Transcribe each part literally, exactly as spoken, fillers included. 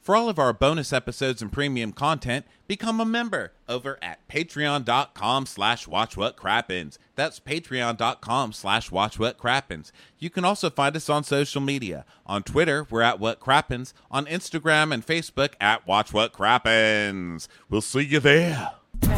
For all of our bonus episodes and premium content, become a member over at patreon.com slash watchwhatcrappens. That's patreon.com slash watchwhatcrappens. You can also find us on social media. On Twitter, we're at whatcrappens. On Instagram and Facebook, at watchwhatcrappens. We'll see you there.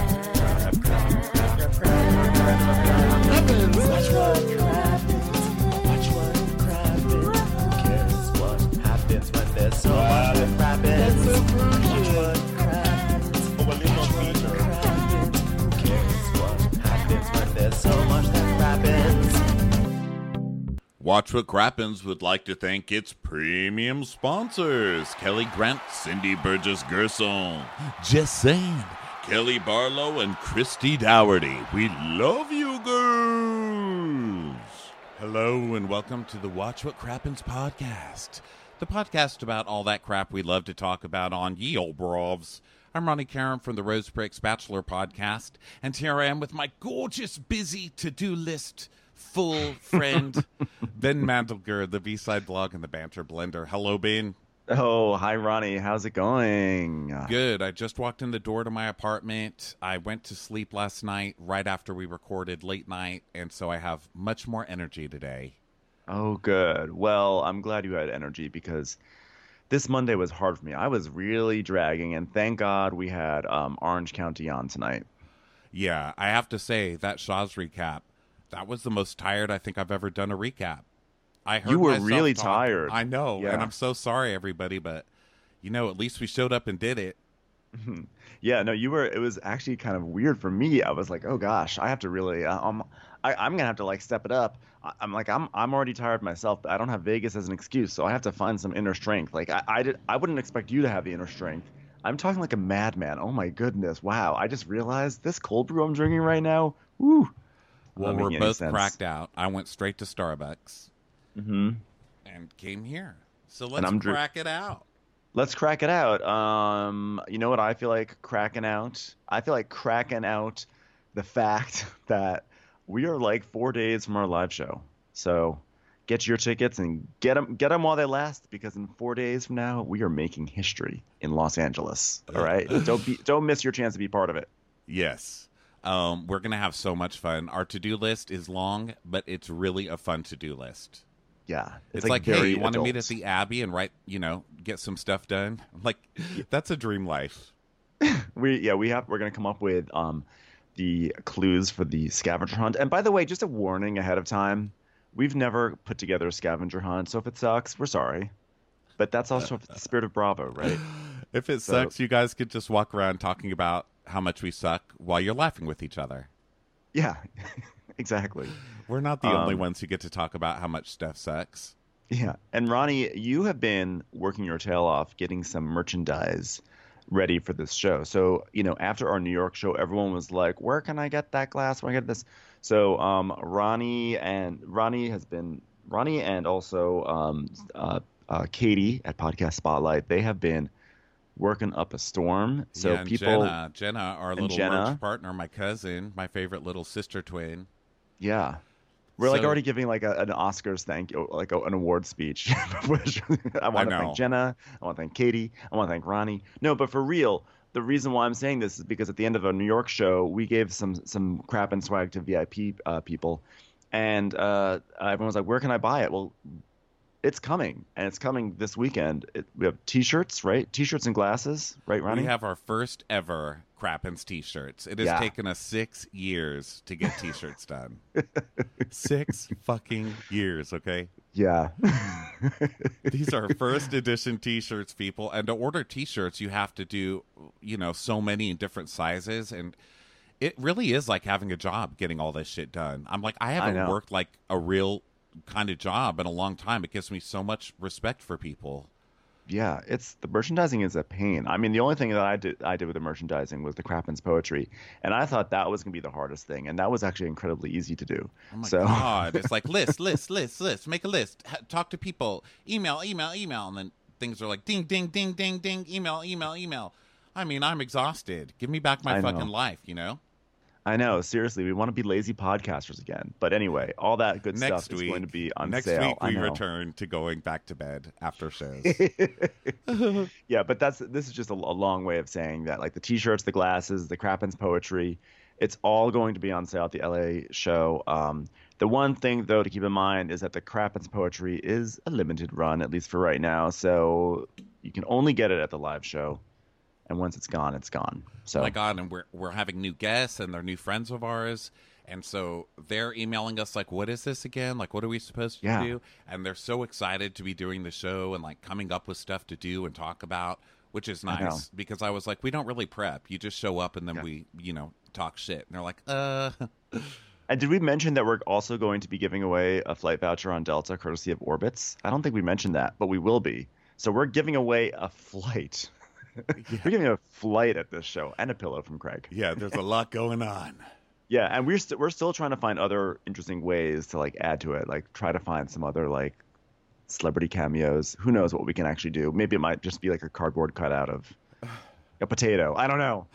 Watch What Crappens would like to thank its premium sponsors: Kelly Grant, Cindy Burgess-Gerson, Jess Sand, Kelly Barlow, and Christy Dougherty. We love you girls! Hello and welcome to the Watch What Crappens podcast, the podcast about all that crap we love to talk about on Ye Olde Brovs. I'm Ronnie Karen from the Rose Pricks Bachelor podcast, and here I am with my gorgeous, busy to-do list full friend, Ben Mandelger, the B-Side Blog and the Banter Blender. Hello, Ben. Oh, hi, Ronnie. How's it going? Good. I just walked in the door to my apartment. I went to sleep last night right after we recorded late night, and so I have much more energy today. Oh, good. Well, I'm glad you had energy because this Monday was hard for me. I was really dragging, and thank God we had um, Orange County on tonight. Yeah, I have to say, that Shaw's recap, that was the most tired I think I've ever done a recap. I heard you were myself really talk. tired. I know, yeah. and I'm so sorry, everybody, but, you know, at least we showed up and did it. Yeah, no, you were, it was actually kind of weird for me. I was like, oh gosh, I have to really, uh, um, I, I'm going to have to like step it up. I, I'm like, I'm I'm already tired myself, but I don't have Vegas as an excuse, so I have to find some inner strength. Like, I, I, did, I wouldn't expect you to have the inner strength. I'm talking like a madman. Oh my goodness, wow. I just realized this cold brew I'm drinking right now, woo. Well, we're both cracked out. I went straight to Starbucks mm-hmm. and came here. So let's dri- crack it out. Let's crack it out. Um, you know what I feel like cracking out? I feel like cracking out the fact that we are like four days from our live show. So get your tickets and get them, get them while they last, because in four days from now, we are making history in Los Angeles. All right? don't be, don't miss your chance to be part of it. Yes. Um, we're going to have so much fun. Our to-do list is long, but it's really a fun to-do list. Yeah. It's, it's like, like hey, you want to meet at the Abbey and write, you know, get some stuff done? Like, that's a dream life. we Yeah, we have, we're going to come up with um, the clues for the scavenger hunt. And by the way, just a warning ahead of time, we've never put together a scavenger hunt, so if it sucks, we're sorry. But that's also the spirit of Bravo, right? If it so, sucks, you guys could just walk around talking about how much we suck while you're laughing with each other. Yeah, exactly. We're not the um, only ones who get to talk about how much stuff sucks. Yeah. And Ronnie, you have been working your tail off getting some merchandise ready for this show. So, you know, after our New York show, everyone was like, where can I get that glass? Where can I get this? So um, Ronnie and Ronnie has been Ronnie and also um, uh, uh, Katie at Podcast Spotlight. They have been working up a storm. So yeah, and people, Jenna, Jenna, our little Jenna, merch partner, my cousin, my favorite little sister twin. Yeah, we're so, like already giving like a, an Oscars thank you, like a, an award speech. I want to thank Jenna. I want to thank Katie. I want to thank Ronnie. No, but for real, the reason why I'm saying this is because at the end of a New York show, we gave some some crap and swag to V I P uh, people, and uh, everyone was like, "Where can I buy it?" Well, it's coming, and it's coming this weekend. It, we have T-shirts, right? T-shirts and glasses, right, Ronnie? We have our first ever Crappens T-shirts. It has yeah. taken us six years to get T-shirts done. Six fucking years, okay? Yeah. These are first edition T-shirts, people. And to order T-shirts, you have to do, you know, so many in different sizes. And it really is like having a job getting all this shit done. I'm like, I haven't I worked like a real kind of job in a long time. It gives me so much respect for people. Yeah, it's the merchandising is a pain. I mean, the only thing that I did I did with the merchandising was the Crappens poetry, and I thought that was gonna be the hardest thing, and that was actually incredibly easy to do. Oh my so. god! It's like list, list, list, list. Make a list. Ha- talk to people. Email, email, email, and then things are like ding, ding, ding, ding, ding. Email, email, email. I mean, I'm exhausted. Give me back my I fucking know. life. You know. I know. Seriously, we want to be lazy podcasters again. But anyway, all that good next stuff week, is going to be on next sale. Next week, we return to going back to bed after shows. Yeah, but that's this is just a, a long way of saying that, like the T-shirts, the glasses, the Crappens poetry, it's all going to be on sale at the L A show. Um, the one thing, though, to keep in mind is that the Crappens poetry is a limited run, at least for right now. So you can only get it at the live show. And once it's gone, it's gone. So, oh my God, and we're we're having new guests, and they're new friends of ours, and so they're emailing us like, "What is this again? Like, what are we supposed to yeah. do?" And they're so excited to be doing the show and like coming up with stuff to do and talk about, which is nice I because I was like, "We don't really prep. You just show up, and then yeah. we, you know, talk shit." And they're like, "Uh." And did we mention that we're also going to be giving away a flight voucher on Delta, courtesy of Orbitz? I don't think we mentioned that, but we will be. So we're giving away a flight. Yeah. We're giving a flight at this show and a pillow from Craig. Yeah, there's a lot going on. Yeah, and we're st- we're still trying to find other interesting ways to like add to it, like try to find some other like celebrity cameos. Who knows what we can actually do? Maybe it might just be like a cardboard cutout of a potato. I don't know.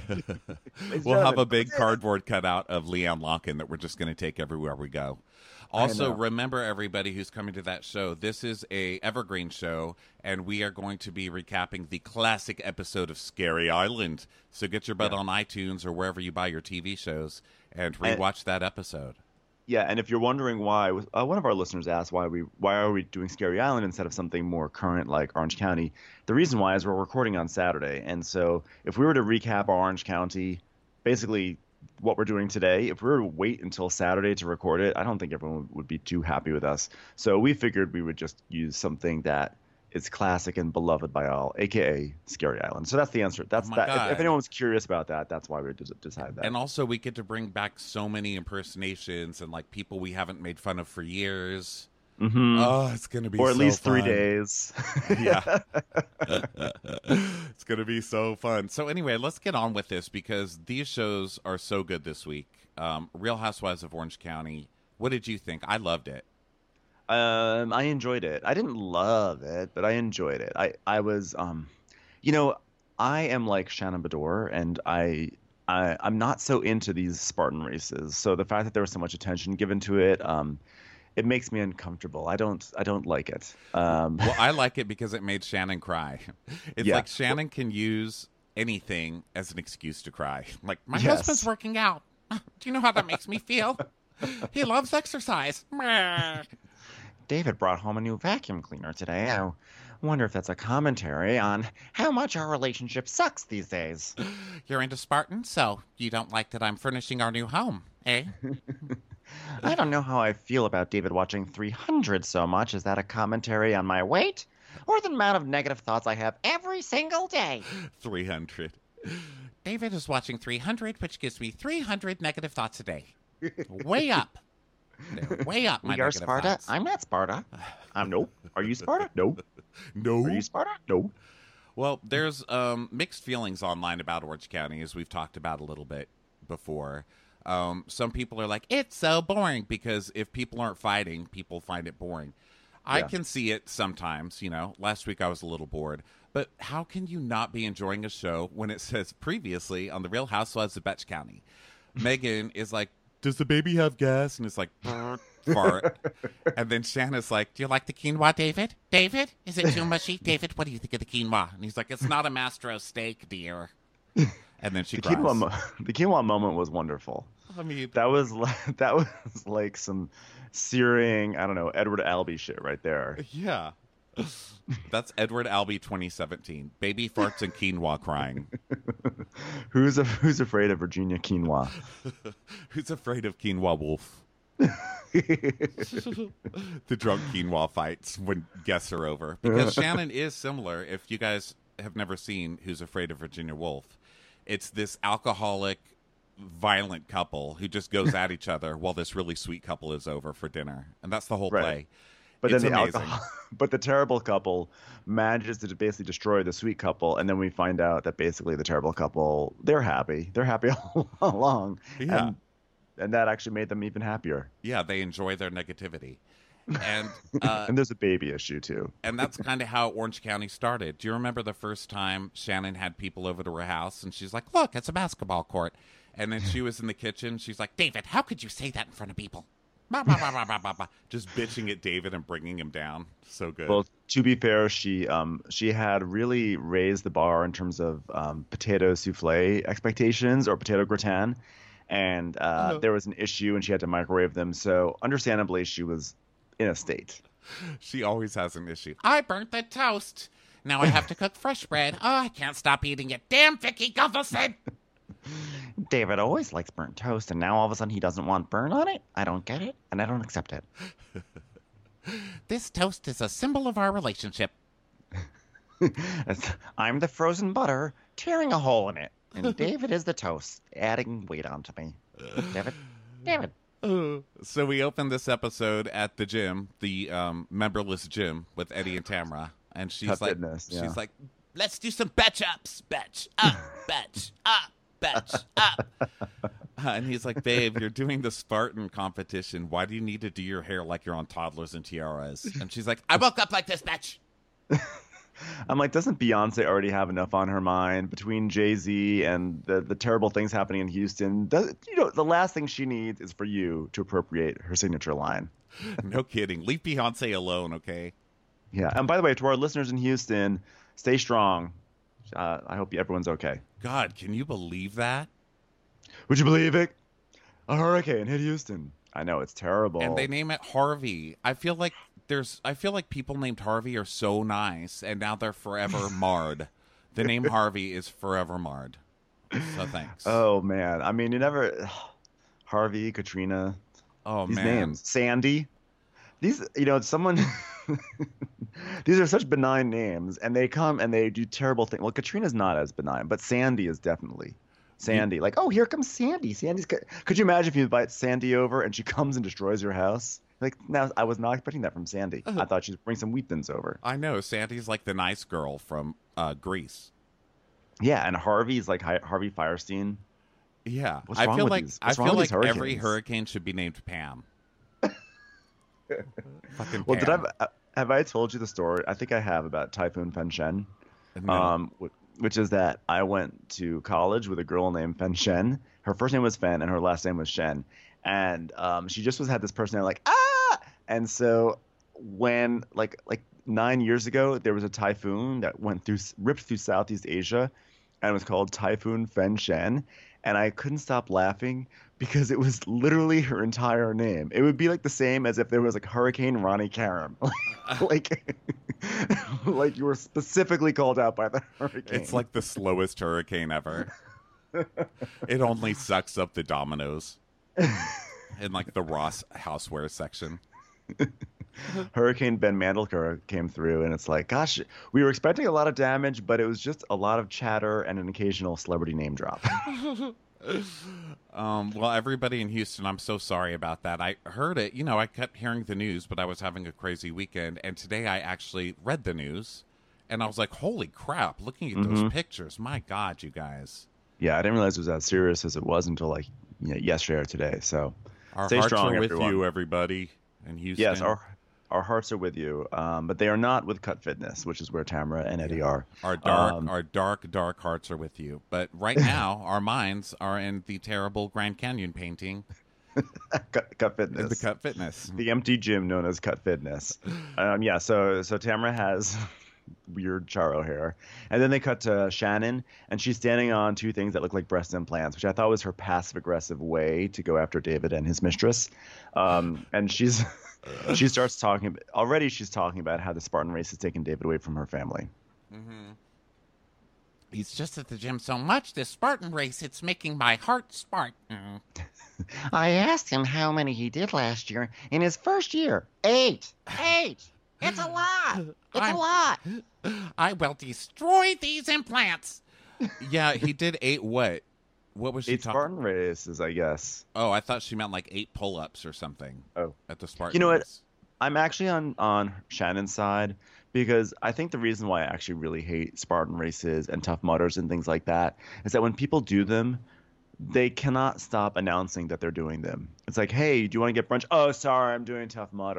We'll have a big cardboard cutout of Leanne Locken that we're just going to take everywhere we go. Also, remember, everybody who's coming to that show, this is a evergreen show, and we are going to be recapping the classic episode of Scary Island. So get your butt yeah. on iTunes or wherever you buy your T V shows and rewatch and, that episode. Yeah, and if you're wondering why, uh, one of our listeners asked why we why are we doing Scary Island instead of something more current like Orange County. The reason why is we're recording on Saturday, and so if we were to recap Orange County, basically what we're doing today, if we were to wait until Saturday to record it, I don't think everyone would be too happy with us. So we figured we would just use something that is classic and beloved by all, aka Scary Island. So that's the answer. That's oh that. If, if anyone's curious about that, that's why we decided that. And also, we get to bring back so many impersonations and like people we haven't made fun of for years. Mm-hmm. Oh, it's gonna be or at so least fun. three days. Yeah, it's gonna be so fun. So anyway, let's get on with this because these shows are so good this week. Um, Real Housewives of Orange County. What did you think? I loved it. Um, I enjoyed it. I didn't love it, but I enjoyed it. I I was um, you know, I am like Shannon Beador, and I. I I'm not so into these Spartan races. So the fact that there was so much attention given to it, um. It makes me uncomfortable. I don't. I don't like it. Um, well, I like it because it made Shannon cry. It's yeah. like Shannon can use anything as an excuse to cry. Like my yes. husband's working out. Do you know how that makes me feel? He loves exercise. David brought home a new vacuum cleaner today. I wonder if that's a commentary on how much our relationship sucks these days. You're into Spartan, so you don't like that I'm furnishing our new home, eh? I don't know how I feel about David watching three hundred so much. Is that a commentary on my weight? Or the amount of negative thoughts I have every single day? three hundred. David is watching three hundred, which gives me three hundred negative thoughts a day. Way up. They're way up, my we are negative Sparta. thoughts. I'm not Sparta. I'm nope. Are you Sparta? No. No. Are you Sparta? No. Well, there's um, mixed feelings online about Orange County, as we've talked about a little bit before. Um, some people are like, it's so boring, because if people aren't fighting, people find it boring. I yeah. can see it sometimes, you know. Last week I was a little bored. But how can you not be enjoying a show when it says previously on The Real Housewives of Betch County? Megan is like, does the baby have gas? And it's like, fart. And then Shanna's like, do you like the quinoa, David? David? Is it too mushy? David, what do you think of the quinoa? And he's like, it's not a Mastro steak, dear. And then she the cries. Quinoa mo- the quinoa moment was wonderful. I mean, that was like, that was like some searing, I don't know, Edward Albee shit right there. Yeah. That's Edward Albee twenty seventeen. Baby farts and quinoa crying. Who's a, who's afraid of Virginia quinoa? Who's afraid of quinoa wolf? The drunk quinoa fights when guests are over. Because Shannon is similar. If you guys have never seen Who's Afraid of Virginia Woolf, it's this alcoholic, violent couple who just goes at each other while this really sweet couple is over for dinner. And that's the whole right. play. But it's then the amazing. alcohol, but the terrible couple manages to basically destroy the sweet couple, and then we find out that basically the terrible couple, they're happy. They're happy all along. Yeah. And, and that actually made them even happier. Yeah, they enjoy their negativity. And uh, and there's a baby issue too. And that's kind of how Orange County started. Do you remember the first time Shannon had people over to her house and she's like, look, it's a basketball court. And then she was in the kitchen. She's like, David, how could you say that in front of people? Bah, bah, bah, bah, bah, bah. Just bitching at David and bringing him down. So good. Well, to be fair, she um she had really raised the bar in terms of um, potato souffle expectations or potato gratin. And uh, oh. there was an issue and she had to microwave them. So understandably, she was in a state. She always has an issue. I burnt the toast. Now I have to cook fresh bread. Oh, I can't stop eating it. Damn Vicky Gunvalson. David always likes burnt toast, and now all of a sudden he doesn't want burn on it? I don't get it, and I don't accept it. This toast is a symbol of our relationship. I'm the frozen butter, tearing a hole in it. And David is the toast, adding weight onto me. David, David. So we opened this episode at the gym, the um, memberless gym with Eddie and Tamra, and she's Cut like, fitness, yeah. she's like, let's do some betch ups, betch up, betch up, betch up. Uh, and he's like, babe, you're doing the Spartan competition. Why do you need to do your hair like you're on Toddlers and Tiaras? And she's like, I woke up like this, bitch. I'm like, doesn't Beyonce already have enough on her mind between Jay-Z and the, the terrible things happening in Houston? Does, you know, the last thing she needs is for you to appropriate her signature line. No kidding. Leave Beyonce alone, okay? Yeah. And by the way, to our listeners in Houston, stay strong. Uh, I hope everyone's okay. God, can you believe that? Would you believe it? A hurricane hit Houston. I know, it's terrible. And they name it Harvey. I feel like there's I feel like people named Harvey are so nice and now they're forever marred. The name Harvey is forever marred. So thanks. Oh man. I mean, you never Harvey, Katrina. Oh these man. names. Sandy. These, you know, someone these are such benign names and they come and they do terrible things. Well, Katrina's not as benign, but Sandy is definitely. Sandy, like, oh, here comes Sandy. Sandy's. Could you imagine if you invite Sandy over and she comes and destroys your house? Like, now I was not expecting that from Sandy. Uh, I thought she'd bring some weapons over. I know Sandy's like the nice girl from uh, Grease. Yeah, and Harvey's like Harvey Firestein. Yeah, What's I wrong feel with like these? I What's feel wrong like with these every hurricanes? hurricane should be named Pam. Fucking well, Pam. did I have I told you the story? I think I have about Typhoon Fen-Shen. No. Um, which is that I went to college with a girl named Fen Shen. Her first name was Fen and her last name was Shen. And um, she just was had this personality like, ah! And so when like like nine years ago, there was a typhoon that went through, ripped through Southeast Asia and it was called Typhoon Fen Shen. And I couldn't stop laughing because it was literally her entire name. It would be like the same as if there was like Hurricane Ronnie Karam. like, like you were specifically called out by the hurricane. It's like the slowest hurricane ever. It only sucks up the dominoes in like the Ross houseware section. Hurricane Ben Mandelker came through and it's like, gosh, we were expecting a lot of damage, but it was just a lot of chatter and an occasional celebrity name drop. um, well, everybody in Houston, I'm so sorry about that. I heard it, you know, I kept hearing the news, but I was having a crazy weekend. And today I actually read the news and I was like, holy crap, looking at mm-hmm. those pictures. My God, you guys. Yeah, I didn't realize it was as serious as it was until like you know, yesterday or today. So our stay hearts strong, are with everyone. you, everybody in Houston. Yes, our our hearts are with you, um, but they are not with Cut Fitness, which is where Tamra and Eddie are. Our dark, um, our dark, dark hearts are with you. But right now, our minds are in the terrible Grand Canyon painting. Cut, Cut Fitness. The Cut Fitness. The empty gym known as Cut Fitness. Um, yeah, so so Tamra has weird Charo hair. And then they cut to Shannon, and she's standing on two things that look like breast implants, which I thought was her passive-aggressive way to go after David and his mistress. Um, and she's she starts talking – already she's talking about how the Spartan race has taken David away from her family. Mm-hmm. He's just at the gym so much, this Spartan race, it's making my heart Spartan. I asked him how many he did last year in his first year. Eight. Eight. It's a lot. It's I'm, a lot. I will destroy these implants. Yeah, he did eight what? What was she eight talking? Spartan races, I guess. Oh, I thought she meant like eight pull-ups or something. Oh, at the Spartan. You know race. what? I'm actually on on Shannon's side because I think the reason why I actually really hate Spartan races and Tough Mudders and things like that is that when people do them, they cannot stop announcing that they're doing them. It's like, hey, do you want to get brunch? Oh, sorry, I'm doing Tough Mudder.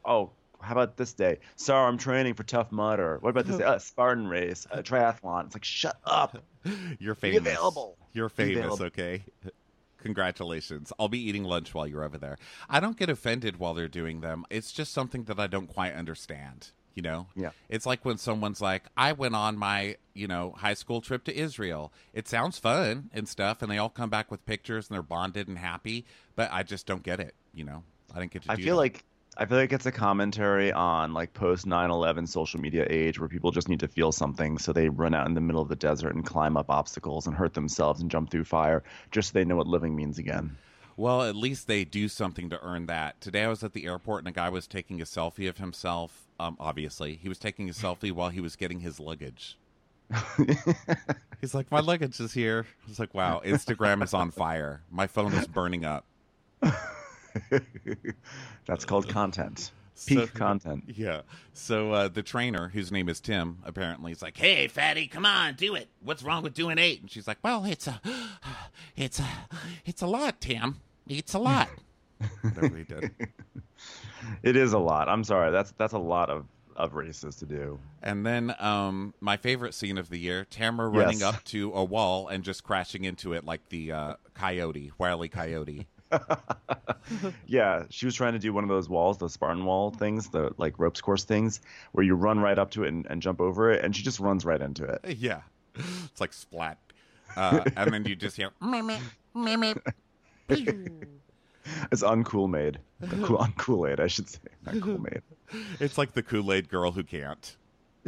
oh, how about this day? Sorry, I'm training for Tough Mudder. What about this day? Uh, Spartan race, a triathlon. It's like, shut up. You're famous. Be available. You're famous, available. Okay? Congratulations. I'll be eating lunch while you're over there. I don't get offended while they're doing them. It's just something that I don't quite understand, you know? Yeah. It's like when someone's like, I went on my, you know, high school trip to Israel. It sounds fun and stuff, and they all come back with pictures, and they're bonded and happy, but I just don't get it, you know? I didn't get to I do feel that. like I feel like it's a commentary on like post nine eleven social media age where people just need to feel something, so they run out in the middle of the desert and climb up obstacles and hurt themselves and jump through fire just so they know what living means again. Well, at least they do something to earn that. Today I was at the airport and a guy was taking a selfie of himself. Um, obviously, he was taking a selfie while he was getting his luggage. He's like, my luggage is here. I was like, wow, Instagram is on fire. My phone is burning up. That's called content. Peak so, content. Yeah. So uh, the trainer, whose name is Tim, apparently, is like, "Hey, fatty, come on, do it. What's wrong with doing eight?" And she's like, "Well, it's a, it's a, it's a lot, Tim. It's a lot." Whatever he did. It is a lot. I'm sorry. That's that's a lot of, of races to do. And then um, my favorite scene of the year: Tamara running Yes. up to a wall and just crashing into it like the uh, coyote, Wile E. Coyote. Yeah, she was trying to do one of those walls, those Spartan wall things, the like ropes course things, where you run right up to it and, and jump over it, and she just runs right into it. Yeah, it's like splat, uh, and then you just hear. It's uncool made, cool, uncool aid, I should say, not cool made. It's like the Kool-Aid girl who can't.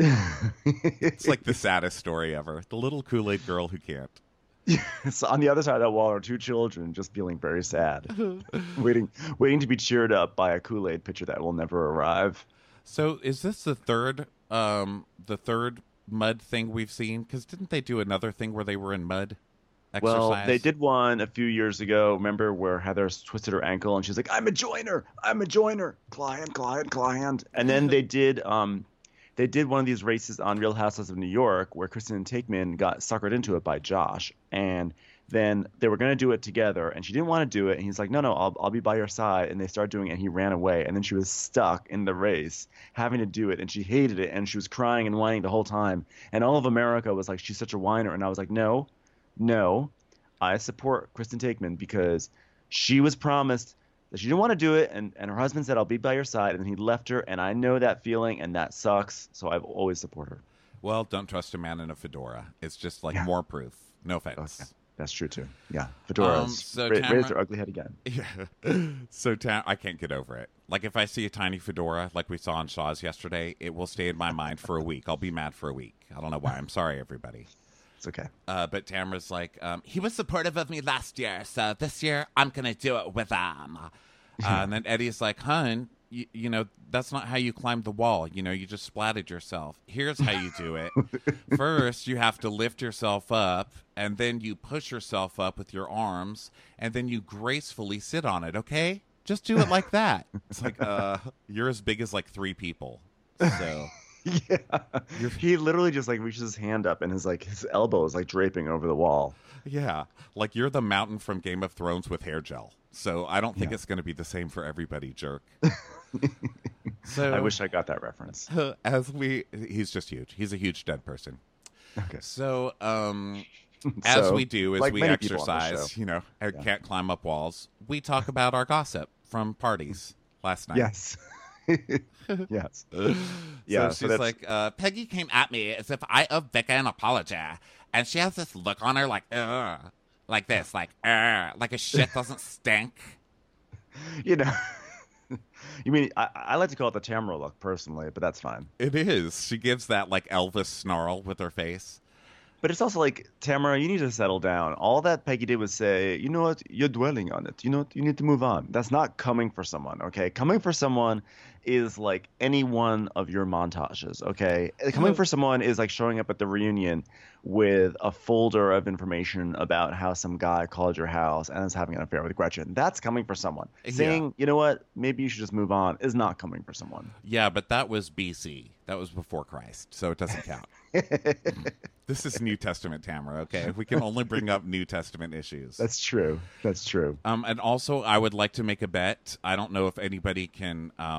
It's like the saddest story ever. The little Kool-Aid girl who can't. So on the other side of that wall are two children just feeling very sad, waiting, waiting to be cheered up by a Kool-Aid pitcher that will never arrive. So is this the third, um, the third mud thing we've seen? Because didn't they do another thing where they were in mud? Exercise? Well, they did one a few years ago. Remember where Heather twisted her ankle and she's like, "I'm a joiner, I'm a joiner, client, client, client." And then they did, um, they did one of these races on Real Housewives of New York where Kristen Takeman got suckered into it by Josh, and then they were going to do it together, and she didn't want to do it, and he's like, "No, no, I'll I'll be by your side." And they started doing it, and he ran away, and then she was stuck in the race having to do it, and she hated it, and she was crying and whining the whole time, and all of America was like, "She's such a whiner," and I was like, "No, no, I support Kristen Takeman because she was promised that she didn't want to do it, and, and her husband said, 'I'll be by your side,' and he left her, and I know that feeling, and that sucks, so I've always support her." Well, don't trust a man in a fedora. It's just like Yeah. more proof. No offense. Okay. That's true too. Yeah, fedoras Um, so ra- Tamara- raised her ugly head again. Yeah. So ta- I can't get over it. Like if I see a tiny fedora like we saw on Shaw's yesterday, it will stay in my mind for a week. I'll be mad for a week. I don't know why. I'm sorry, everybody. It's okay. Uh, but Tamara's like, um, he was supportive of me last year, so this year I'm going to do it with him. Uh, and then Eddie's like, "Hun, you, you know, that's not how you climb the wall. You know, you just splatted yourself. Here's how you do it. First, you have to lift yourself up, and then you push yourself up with your arms, and then you gracefully sit on it, okay? Just do it like that." It's like, uh, you're as big as like three people. So... Yeah, he literally just like reaches his hand up and his like his elbow is like draping over the wall. Yeah, like you're the mountain from Game of Thrones with hair gel. So I don't think Yeah. it's going to be the same for everybody, jerk. So I wish I got that reference. as we, he's just huge. He's a huge dead person. Okay. So um, as So, we do, as like we many people on this exercise, show. you know, I Yeah. can't climb up walls. We talk about our gossip from parties last night. Yes. Yes. So Yeah, she's so that's- like, uh, Peggy came at me as if I owe Becca an apology. And she has this look on her like, ugh. Like this, like, ugh. Like a shit doesn't stink. You know. You mean I, I like to call it the Tamara look personally, but that's fine. It is. She gives that like Elvis snarl with her face. But it's also like, Tamara, you need to settle down. All that Peggy did was say, "You know what? You're dwelling on it. You know what? You need to move on." That's not coming for someone, okay? Coming for someone is like any one of your montages, okay? Coming for someone is like showing up at the reunion with a folder of information about how some guy called your house and is having an affair with Gretchen. That's coming for someone. Yeah. Saying, "You know what? Maybe you should just move on," is not coming for someone. Yeah, but that was B C. That was before Christ, so it doesn't count. This is New Testament, Tamara, okay? We can only bring up New Testament issues. That's true. That's true. Um, and also, I would like to make a bet. I don't know if anybody can um,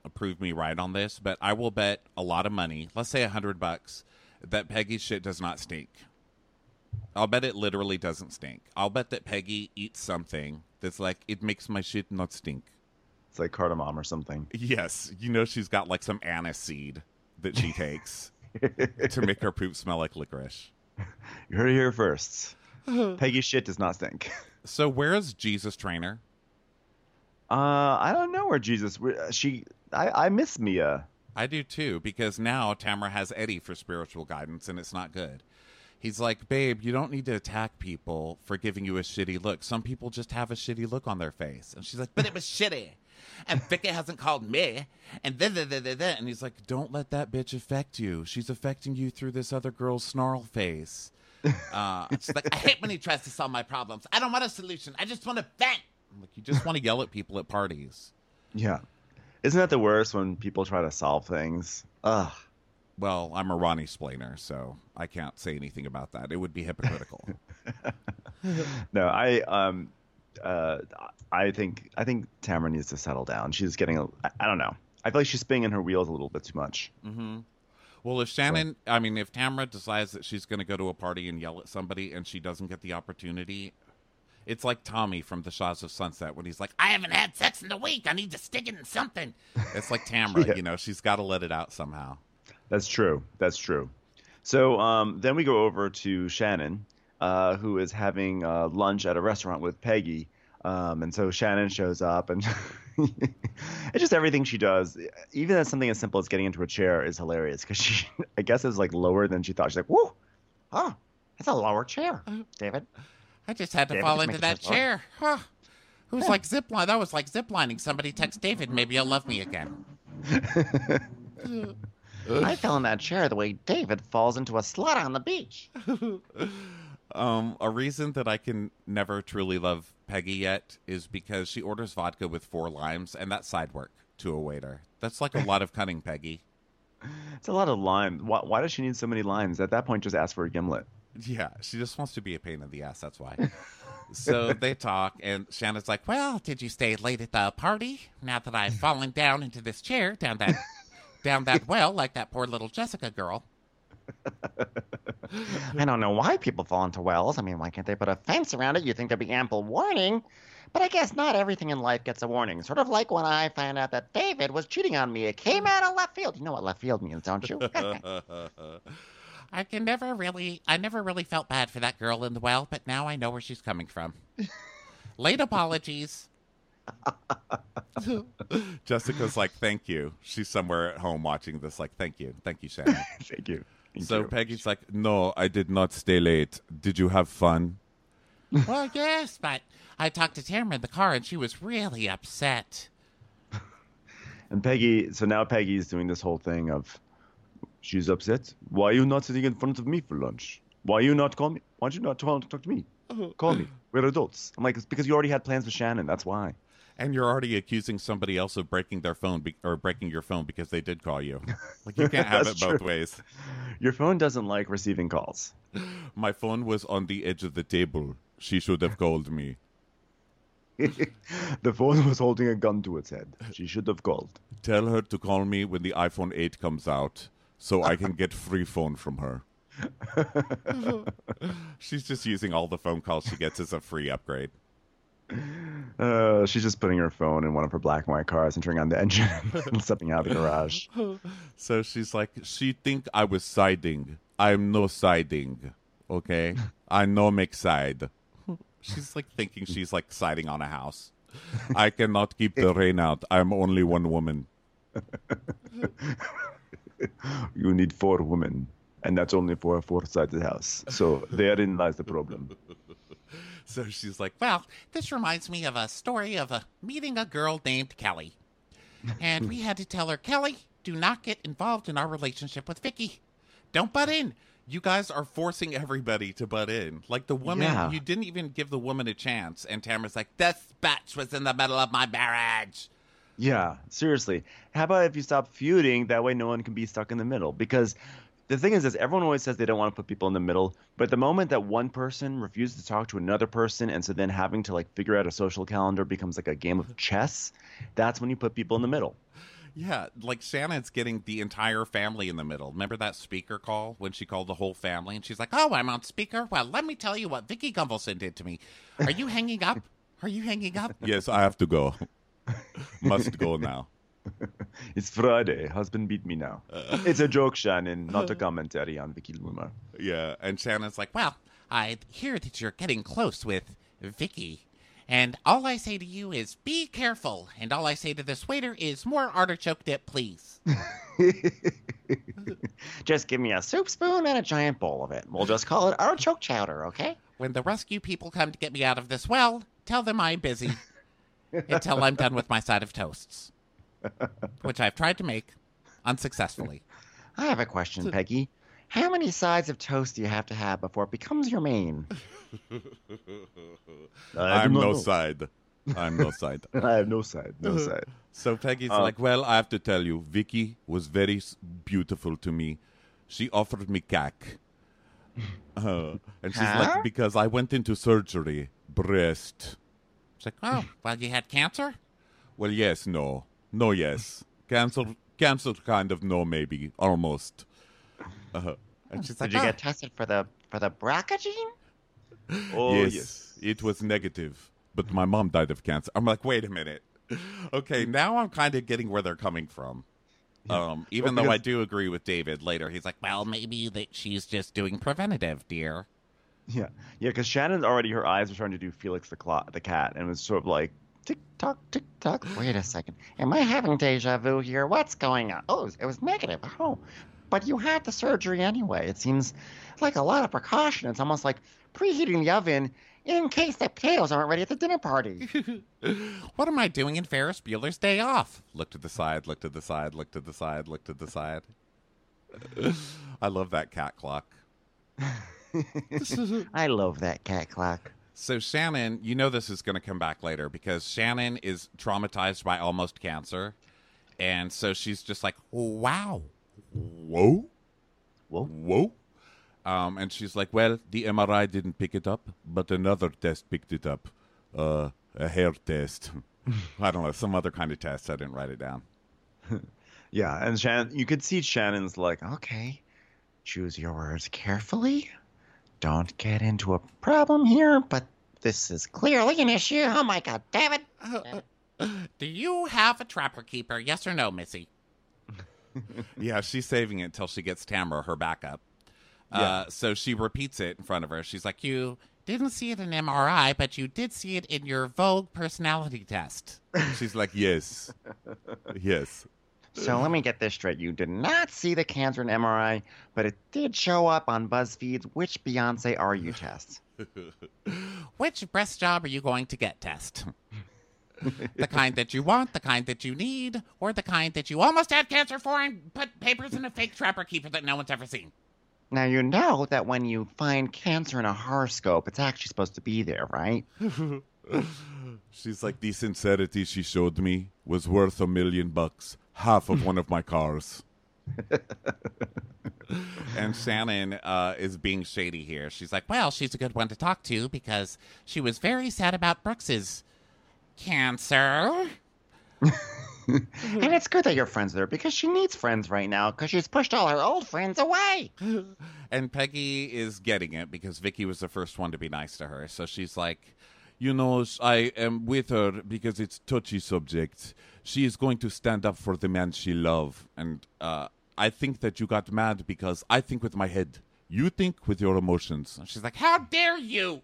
prove me right on this, but I will bet a lot of money, let's say a hundred bucks, that Peggy's shit does not stink. I'll bet it literally doesn't stink. I'll bet that Peggy eats something that's like, it makes my shit not stink. It's like cardamom or something. Yes. You know she's got like some anise seed that she takes to make her poop smell like licorice. You heard it here first. Peggy's shit does not stink. So where is Jesus Trainer? Uh, I don't know where Jesus... She... I, I miss Mia. I do too, because now Tamara has Eddie for spiritual guidance, and it's not good. He's like, babe, you don't need to attack people for giving you a shitty look. Some people just have a shitty look on their face. And she's like, but it was shitty. And Vicky hasn't called me. And then, then, then, then. And he's like, don't let that bitch affect you. She's affecting you through this other girl's snarl face. Uh, she's like, I hate when he tries to solve my problems. I don't want a solution. I just want to vent. I'm like, you just want to yell at people at parties. Yeah. Isn't that the worst when people try to solve things? Ugh. Well, I'm a Ronnie splainer, so I can't say anything about that. It would be hypocritical. No, I um, uh, I think I think Tamara needs to settle down. She's getting, a, I, I don't know. I feel like she's spinning her wheels a little bit too much. Mm-hmm. Well, if Shannon, so. I mean, if Tamara decides that she's going to go to a party and yell at somebody and she doesn't get the opportunity, it's like Tommy from The Shahs of Sunset when he's like, I haven't had sex in a week. I need to stick it in something. It's like Tamara, yeah. You know, she's got to let it out somehow. That's true. That's true. So um, then we go over to Shannon, uh, who is having uh, lunch at a restaurant with Peggy. Um, and so Shannon shows up, and it's just everything she does, even as something as simple as getting into a chair, is hilarious because she, I guess, is like lower than she thought. She's like, "Whoa, oh, it's a lower chair, David." I just had to David, fall into that chair. Huh. Who's yeah. like zipline? That was like ziplining. Somebody text David, maybe you'll love me again. I fell in that chair the way David falls into a slut on the beach. um, a reason that I can never truly love Peggy yet is because she orders vodka with four limes, and that's side work to a waiter. That's like a lot of cutting, Peggy. It's a lot of lime. Why, why does she need so many limes? At that point, just ask for a gimlet. Yeah, she just wants to be a pain in the ass, that's why. So they talk, and Shannon's like, well, did you stay late at the party? Now that I've fallen down into this chair, down that down that well, like that poor little Jessica girl. I don't know why people fall into wells. I mean, why can't they put a fence around it? You'd think there'd be ample warning. But I guess not everything in life gets a warning. Sort of like when I found out that David was cheating on me. It came out of left field. You know what left field means, don't you? I can never really, I never really felt bad for that girl in the well, but now I know where she's coming from. Late apologies. Jessica's like, thank you. She's somewhere at home watching this like, thank you. Thank you, Shannon. Thank you. Thank so you. Peggy's like, no, I did not stay late. Did you have fun? Well, yes, but I talked to Tamara in the car and she was really upset. And Peggy, so now Peggy's doing this whole thing of, she's upset. Why are you not sitting in front of me for lunch? Why are you not call me? Why don't you not talk, talk to me? Call me. We're adults. I'm like, it's because you already had plans with Shannon. That's why. And you're already accusing somebody else of breaking their phone be- or breaking your phone because they did call you. Like, you can't have it both true. ways. Your phone doesn't like receiving calls. My phone was on the edge of the table. She should have called me. The phone was holding a gun to its head. She should have called. Tell her to call me when the iPhone eight comes out so I can get free phone from her. She's just using all the phone calls she gets as a free upgrade. Uh, she's just putting her phone in one of her black and white cars and turning on the engine and stepping out of the garage. So she's like, she think I was siding. I'm no siding. Okay? I no make side. She's like thinking she's like siding on a house. I cannot keep the rain out. I'm only one woman. You need four women. And that's only for a four-sided house. So therein lies the problem. So she's like, well, this reminds me of a story of a meeting a girl named Kelly. And we had to tell her, Kelly, do not get involved in our relationship with Vicky. Don't butt in. You guys are forcing everybody to butt in. Like the woman, yeah. You didn't even give the woman a chance. And Tamara's like, this bitch was in the middle of my marriage. Yeah, seriously. How about if you stop feuding? That way no one can be stuck in the middle. Because the thing is this, everyone always says they don't want to put people in the middle, but the moment that one person refuses to talk to another person, and so then having to like figure out a social calendar becomes like a game of chess, that's when you put people in the middle. Yeah, like Shannon's getting the entire family in the middle. Remember that speaker call when she called the whole family? And she's like, oh, I'm on speaker? Well, let me tell you what Vicky Gunvalson did to me. Are you hanging up? Are you hanging up? Yes, I have to go. Must go now. It's Friday. Husband beat me now. It's a joke, Shannon, not a commentary on Vicky Loomer. Yeah, and Shannon's like, well, I hear that you're getting close with Vicky. And all I say to you is be careful. And all I say to this waiter is more artichoke dip, please. Just give me a soup spoon and a giant bowl of it. We'll just call it artichoke chowder, okay? When the rescue people come to get me out of this well, tell them I'm busy until I'm done with my side of toasts, which I've tried to make unsuccessfully. I have a question, Peggy. How many sides of toast do you have to have before it becomes your main? I'm no side. I'm no side. I have no side. No side. So Peggy's Uh, like, well, I have to tell you, Vicky was very s- beautiful to me. She offered me cack. Uh, and she's Huh? like, because I went into surgery, breast. she's like, oh, well, you had cancer? Well, yes, no. No, yes. Cancer, cancer kind of no, maybe. Almost. Uh, And she's like, Did you oh. get tested for the for the B R C A gene? Oh, yes, yes. it was negative. But my mom died of cancer. I'm like, wait a minute. Okay, now I'm kind of getting where they're coming from. Um, even Well, though I because- do agree with David later. He's like, well, maybe that she's just doing preventative, dear. Yeah, yeah, because Shannon's already, her eyes were starting to do Felix the, clo- the cat, and it was sort of like, Tick tock, tick tock. Wait a second. Am I having deja vu here? What's going on? Oh, it was negative. Oh, but you had the surgery anyway. It seems like a lot of precaution. It's almost like preheating the oven in case the potatoes aren't ready at the dinner party. What am I doing in Ferris Bueller's Day Off? Look to the side, look to the side, look to the side, look to the side. I love that cat clock. I love that cat clock. So Shannon, you know this is going to come back later because Shannon is traumatized by almost cancer. And so she's just like, wow. Whoa? whoa. Whoa? Um, and she's like, Well, the M R I didn't pick it up, but another test picked it up. Uh, a hair test. I don't know, some other kind of test. I didn't write it down. Yeah, and Shannon, you could see Shannon's like, Okay. Choose your words carefully. Don't get into a problem here, but this is clearly an issue. Oh my God, David. Do you have a trapper keeper? Yes or no, Missy? Yeah, she's saving it until she gets Tamara, her backup. Yeah. Uh, so she repeats it in front of her. She's like, you didn't see it in M R I, but you did see it in your Vogue personality test. She's like, yes. Yes. So let me get this straight. You did not see the cancer in M R I, but it did show up on BuzzFeed's Which Beyonce Are You test. Which breast job are you going to get test? The kind that you want, the kind that you need, or the kind that you almost had cancer for and put papers in a fake trapper keeper that no one's ever seen. Now, you know that when you find cancer in a horoscope, it's actually supposed to be there, right? She's like, the sincerity she showed me was worth a million bucks. Half of one of my cars. And Shannon uh, is being shady here. She's like, well, she's a good one to talk to because she was very sad about Brooks's cancer. And it's good that you're friends with her because she needs friends right now because she's pushed all her old friends away. And Peggy is getting it because Vicky was the first one to be nice to her. So she's like, You know, I am with her because it's touchy subject. She is going to stand up for the man she love. and Uh, I think that you got mad because I think with my head. You think with your emotions. she's like, how dare you?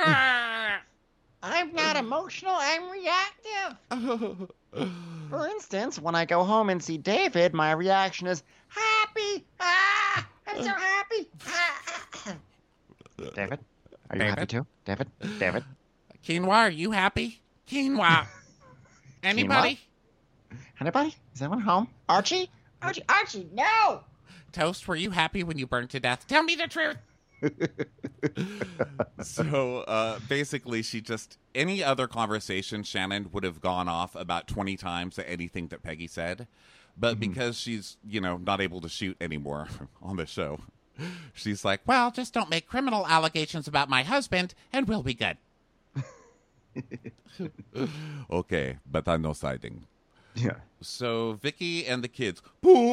I'm not emotional, I'm reactive. For instance, when I go home and see David, my reaction is happy. Ah, I'm so happy. Ah. David, are you happy David? too? David, David. Quinoa, are you happy? Quinoa. Anybody? Anybody? Is anyone home? Archie? Archie, Archie, no! Toast, were you happy when you burned to death? Tell me the truth. So uh, basically, she just, any other conversation, Shannon would have gone off about twenty times at anything that Peggy said. But Mm-hmm. because she's, you know, not able to shoot anymore on the show, she's like, well, just don't make criminal allegations about my husband and we'll be good. Okay, but I'm no siding. Yeah. So Vicky and the kids.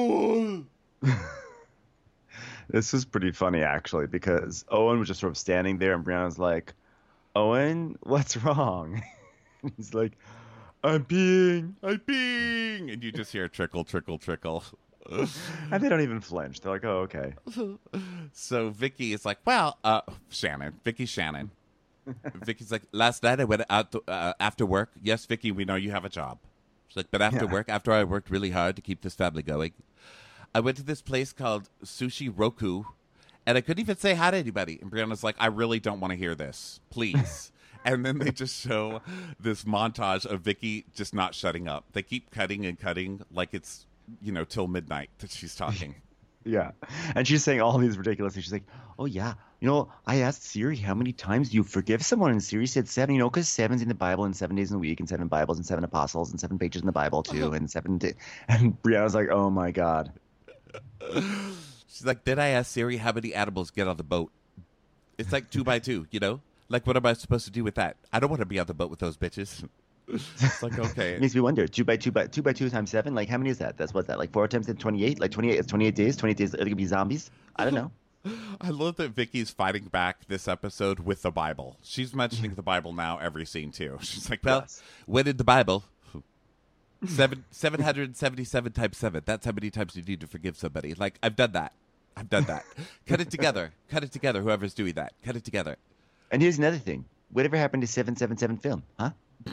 This was pretty funny, actually, because Owen was just sort of standing there, and Brianna's like, Owen, what's wrong? He's like, I'm peeing. I'm peeing. And you just hear trickle, trickle, trickle. And they don't even flinch. They're like, oh, okay. So Vicky is like, well, uh, Shannon. Vicky Shannon. Vicky's like, last night I went out to, uh, after work. Yes, Vicky, we know you have a job. She's like, but after Yeah. work, after I worked really hard to keep this family going, I went to this place called Sushi Roku, and I couldn't even say hi to anybody. And Brianna's like, I really don't want to hear this. Please. And then they just show this montage of Vicky just not shutting up. They keep cutting and cutting like it's, you know, till midnight that she's talking. Yeah. And she's saying all these ridiculous things. She's like, oh, yeah. You know, I asked Siri how many times do you forgive someone, and Siri said seven, you know, because seven's in the Bible and seven days in a week and seven Bibles and seven apostles and seven pages in the Bible, too, and seven days. And Brianna's like, oh, my God. She's like, did I ask Siri how many animals get on the boat? It's like two by two, you know? Like, what am I supposed to do with that? I don't want to be on the boat with those bitches. It's like, okay. It makes me wonder, two by two by two by two times seven, like how many is that? That's what's that, like four times twenty-eight? Like twenty-eight, it's twenty-eight days, twenty-eight days, it could be zombies? I don't know. I love that Vicky's fighting back this episode with the Bible. She's mentioning the Bible now every scene, too. She's like, well, Yes. when in the Bible, seven, seven hundred seventy-seven times seven, that's how many times you need to forgive somebody. Like, I've done that. I've done that. Cut it together. Cut it together, whoever's doing that. Cut it together. And here's another thing. Whatever happened to seven seven seven film, huh?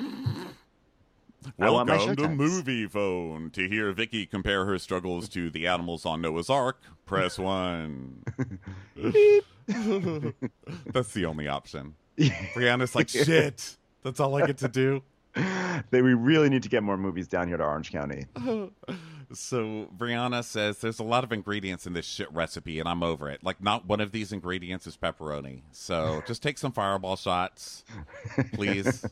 I want my Welcome to showtimes. Movie Phone. To hear Vicky compare her struggles to the animals on Noah's Ark, press one. That's the only option. Brianna's like, shit. That's all I get to do. They, we really need to get more movies down here to Orange County. So Brianna says there's a lot of ingredients in this shit recipe, and I'm over it. Like, not one of these ingredients is pepperoni. So just take some fireball shots, please.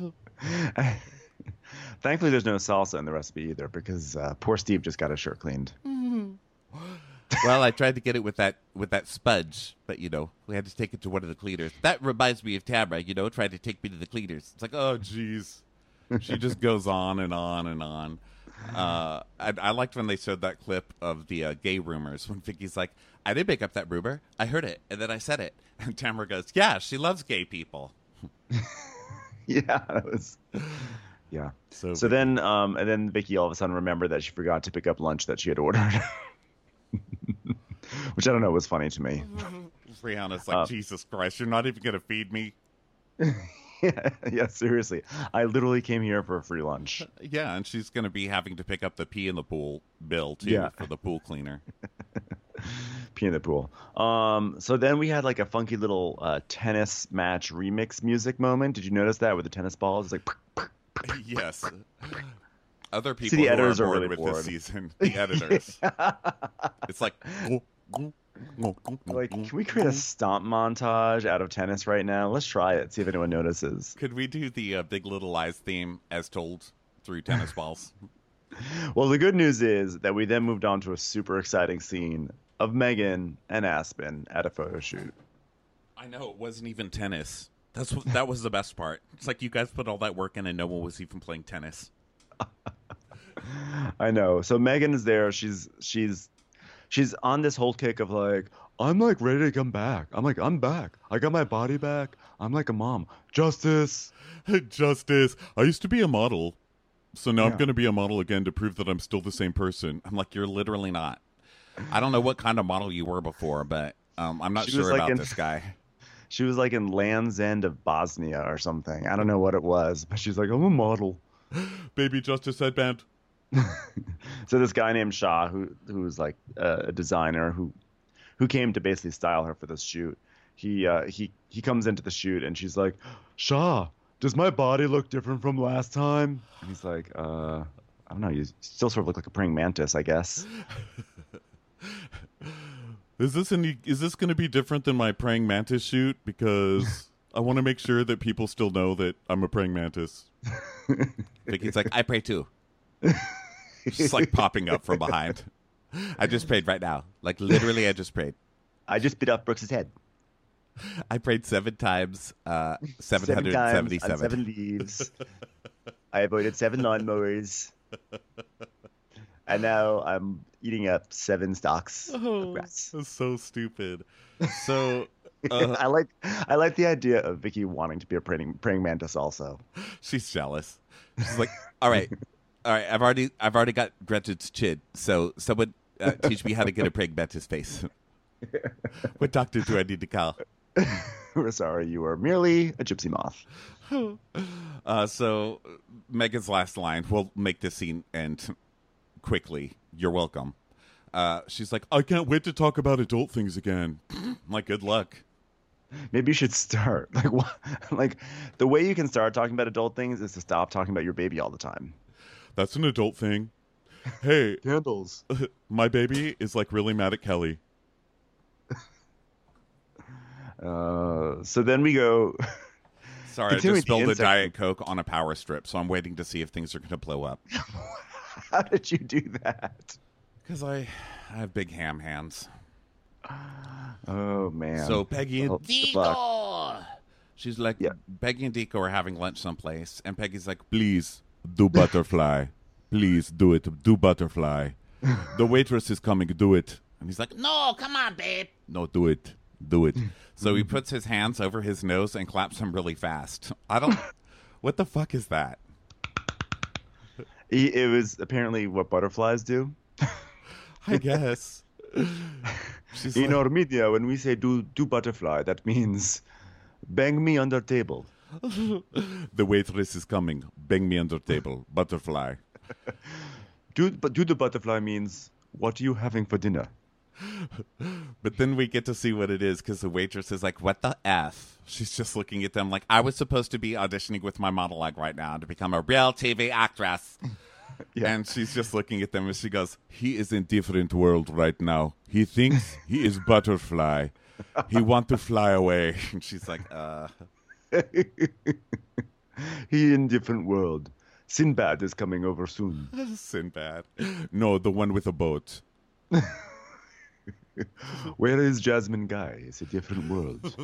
Thankfully, there's no salsa in the recipe either, because uh, poor Steve just got his shirt cleaned. Well, I tried to get it with that with that spudge, but, you know, we had to take it to one of the cleaners. That reminds me of Tamara, you know, tried to take me to the cleaners. It's like, oh, jeez. She just goes on and on and on. Uh, I, I liked when they showed that clip of the uh, gay rumors, when Vicky's like, I didn't make up that rumor. I heard it, and then I said it. And Tamara goes, yeah, she loves gay people. Yeah, that was... Yeah. So, So then, um, and then Vicky all of a sudden remembered that she forgot to pick up lunch that she had ordered, which I don't know was funny to me. Brianna's like, Uh, Jesus Christ, you're not even going to feed me? yeah, yeah, seriously. I literally came here for a free lunch. Yeah, and she's going to be having to pick up the pee in the pool bill, too, Yeah. for the pool cleaner. Pee in the pool. Um, so then we had like a funky little uh, tennis match remix music moment. Did you notice that with the tennis balls? It's like, Yes. Other people See, the who editors are are bored really with bored. this season, the editors. It's like... like, can we create a stomp montage out of tennis right now? Let's try it. See if anyone notices. Could we do the uh, Big Little Lies theme as told through tennis balls? Well, the good news is that we then moved on to a super exciting scene of Megan and Aspen at a photo shoot. I know, it wasn't even tennis. That's what, that was the best part. It's like you guys put all that work in and no one was even playing tennis. I know. So Megan is there. She's she's she's on this whole kick of like, I'm like ready to come back. I'm like, I'm back. I got my body back. I'm like a mom. Justice. Justice. I used to be a model, so now Yeah. I'm going to be a model again to prove that I'm still the same person. I'm like, you're literally not. I don't know what kind of model you were before, but um, I'm not She was sure like about in- this guy. She was like in Land's End of Bosnia or something. I don't know what it was, but she's like, I'm a model. Baby Justice headband. So this guy named Shah, who who's like a designer who who came to basically style her for this shoot. He uh, he he comes into the shoot and she's like, Shah, does my body look different from last time? And he's like, uh, I don't know. You still sort of look like a praying mantis, I guess. Is this any, is this going to be different than my praying mantis shoot? Because I want to make sure that people still know that I'm a praying mantis. Vicky's like, I pray too. Just like popping up from behind. I just prayed right now. Like literally, I just prayed. I just bit off Brooks's head. I prayed seven times, uh, seven Seven hundred times on seventy-seven. seven leaves. I avoided seven lawnmowers. And now I'm eating up seven stalks oh, of grass. That's so stupid. So uh, I like I like the idea of Vicky wanting to be a praying praying mantis also. She's jealous. She's like, all right, all right. I've already I've already got Gretchen's chin. So someone uh, teach me how to get a praying mantis face. What doctor do I need to call? We're sorry, you are merely a gypsy moth. Uh, so Megan's last line. We'll make this scene end quickly. You're welcome. Uh, she's like, I can't wait to talk about adult things again. I'm like, good luck. Maybe you should start. Like, what? Like, the way you can start talking about adult things is to stop talking about your baby all the time. That's an adult thing. Hey, candles. My baby is like really mad at Kelly. Uh, so then we go. Sorry, I just spilled a Diet Coke on a power strip, so I'm waiting to see if things are going to blow up. How did you do that? Because I, I have big ham hands. Oh, man. So Peggy and oh, Deco. She's like, yeah. Peggy and Deco are having lunch someplace, and Peggy's like, please do butterfly. Please do it. Do butterfly. The waitress is coming. Do it. And he's like, no, come on, babe. No, do it. Do it. So he puts his hands over his nose and claps him really fast. I don't... What the fuck is that? He, it was apparently what butterflies do. I guess. She's In like, our media, when we say do do butterfly, that means bang me under table. The waitress is coming. Bang me under table. Butterfly. Do, but do the butterfly means, what are you having for dinner? But then we get to see what it is because the waitress is like, what the F? She's just looking at them like, I was supposed to be auditioning with my monologue right now to become a real T V actress. Yeah. And she's just looking at them and she goes, he is in different world right now. He thinks he is butterfly. He want to fly away. And she's like, uh. He in different world. Sinbad is coming over soon. Sinbad. No, the one with a boat. Where is Jasmine Guy? It's a different world.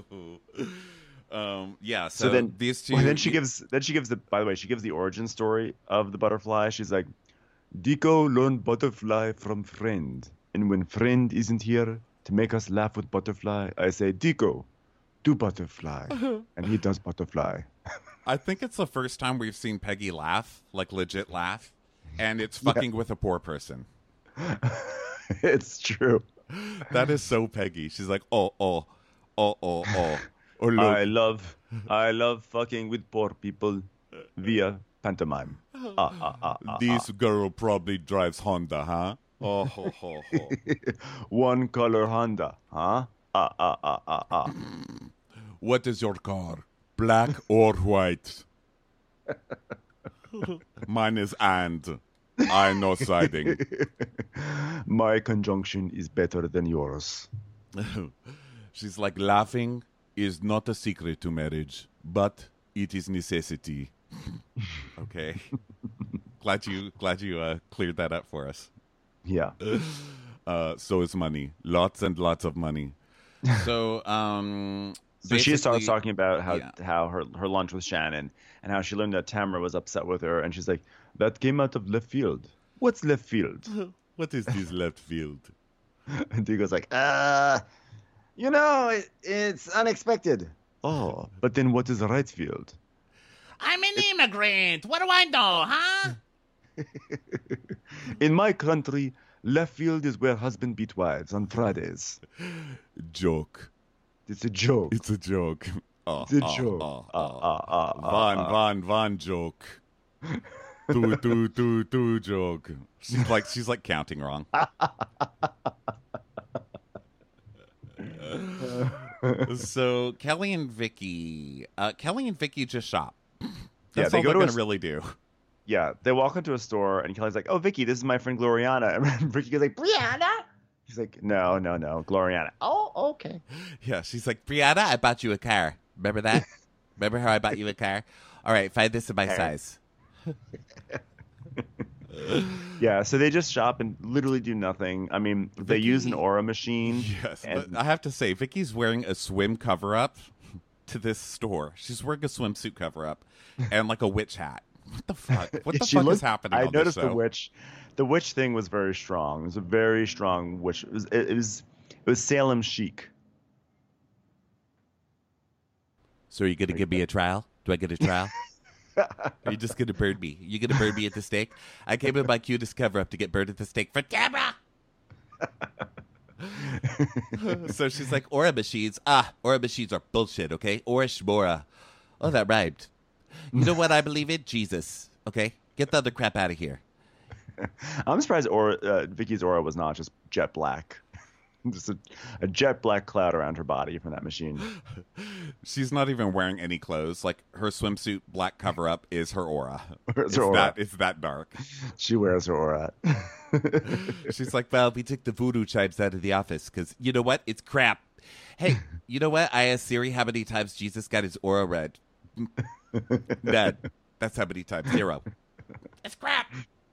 um, yeah. So, so then these two. Well, then she gives. Then she gives the. By the way, she gives the origin story of the butterfly. She's like, Deco learned butterfly from friend, and when friend isn't here to make us laugh with butterfly, I say, Deco, do butterfly, and he does butterfly. I think it's the first time we've seen Peggy laugh, like legit laugh, and it's fucking yeah. with a poor person. It's true. That is so Peggy. She's like, oh, oh, oh, oh, oh. oh look. I love, I love fucking with poor people via pantomime. Ah, ah, ah, ah, this ah. girl probably drives Honda, huh? Oh, ho, ho, ho. One color Honda, huh? Ah, ah, ah, ah, ah. What is your car? Black or white? Mine is and. I know siding. My conjunction is better than yours. She's like, laughing is not a secret to marriage, but it is necessity. Okay. glad you glad you uh, cleared that up for us. Yeah. Uh, so is money. Lots and lots of money. So um So she starts talking about how yeah. how her, her lunch with Shannon and how she learned that Tamara was upset with her. And she's like, that came out of left field. What's left field? What is this left field? And Deco's like, uh, you know, it, it's unexpected. Oh, but then what is the right field? I'm an immigrant. What do I know, huh? In my country, left field is where husband beat wives on Fridays. Joke. It's a joke. It's a joke. Oh, it's a oh, joke. Oh, oh, oh. oh, oh, oh, Van, oh. Van, Van joke. Two, two, two, two joke. She's like, she's like counting wrong. So Kelly and Vicky, uh, Kelly and Vicky just shop. That's yeah, they all go they're to gonna a, really do. Yeah, they walk into a store and Kelly's like, "Oh, Vicky, this is my friend Gloriana." And Vicky goes like, "Brianna." She's like, "No, no, no, Gloriana." Oh, okay. Yeah, she's like, "Brianna, I bought you a car. Remember that? Remember how I bought you a car? All right, find this in my Car. size." Yeah, so they just shop and literally do nothing. I mean, they Vicky, use an aura machine. Yes, and, but I have to say, Vicky's wearing a swim cover-up to this store. She's wearing a swimsuit cover-up and like a witch hat. What the fuck? What the She fuck looked- is happening I on noticed this show? the witch. The witch thing was very strong. It was a very strong witch. It was. It, it was. It was Salem chic. So are you going to give me a trial? Do I get a trial? Are you just going to burn me? You going to burn me at the stake? I came in my cutest cover-up to get burned at the stake for Deborah. So she's like, aura machines. Ah, aura machines are bullshit, okay? Aura shmora. Oh, that rhymed. You know what I believe in? Jesus. Okay? Get the other crap out of here. I'm surprised aura, uh, Vicky's aura was not just jet black. Just a, a jet black cloud around her body from that machine. She's not even wearing any clothes. Like, her swimsuit black cover-up is her aura. It's It's, her aura. That, it's that dark. She wears her aura. She's like, well, we took the voodoo chimes out of the office because, you know what? It's crap. Hey, you know what? I asked Siri how many times Jesus got his aura read. None. That's how many times. Zero. It's crap.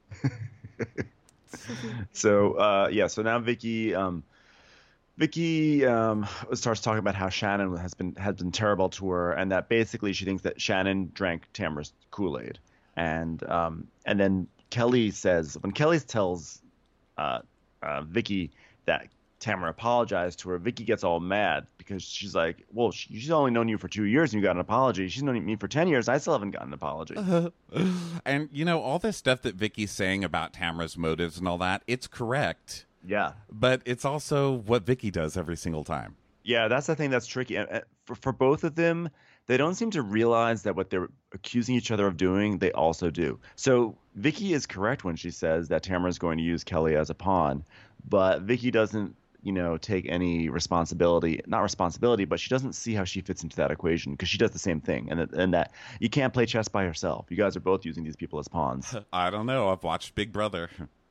So uh, yeah, so now Vicky, um, Vicky um, starts talking about how Shannon has been has been terrible to her, and that basically she thinks that Shannon drank Tamara's Kool-Aid, and um, and then Kelly says when Kelly tells uh, uh, Vicky that Tamara apologized to her, Vicky gets all mad because she's like, well, she's only known you for two years and you got an apology. She's known me for ten years. I still haven't gotten an apology. And, you know, all this stuff that Vicky's saying about Tamara's motives and all that, it's correct. Yeah. But it's also what Vicky does every single time. Yeah, that's the thing that's tricky. And, uh, For, for both of them, they don't seem to realize that what they're accusing each other of doing, they also do. So Vicky is correct when she says that Tamara's going to use Kelly as a pawn, but Vicky doesn't, you know, take any responsibility, not responsibility, but she doesn't see how she fits into that equation because she does the same thing. And, that- and that you can't play chess by yourself. You guys are both using these people as pawns. I don't know. I've watched Big Brother.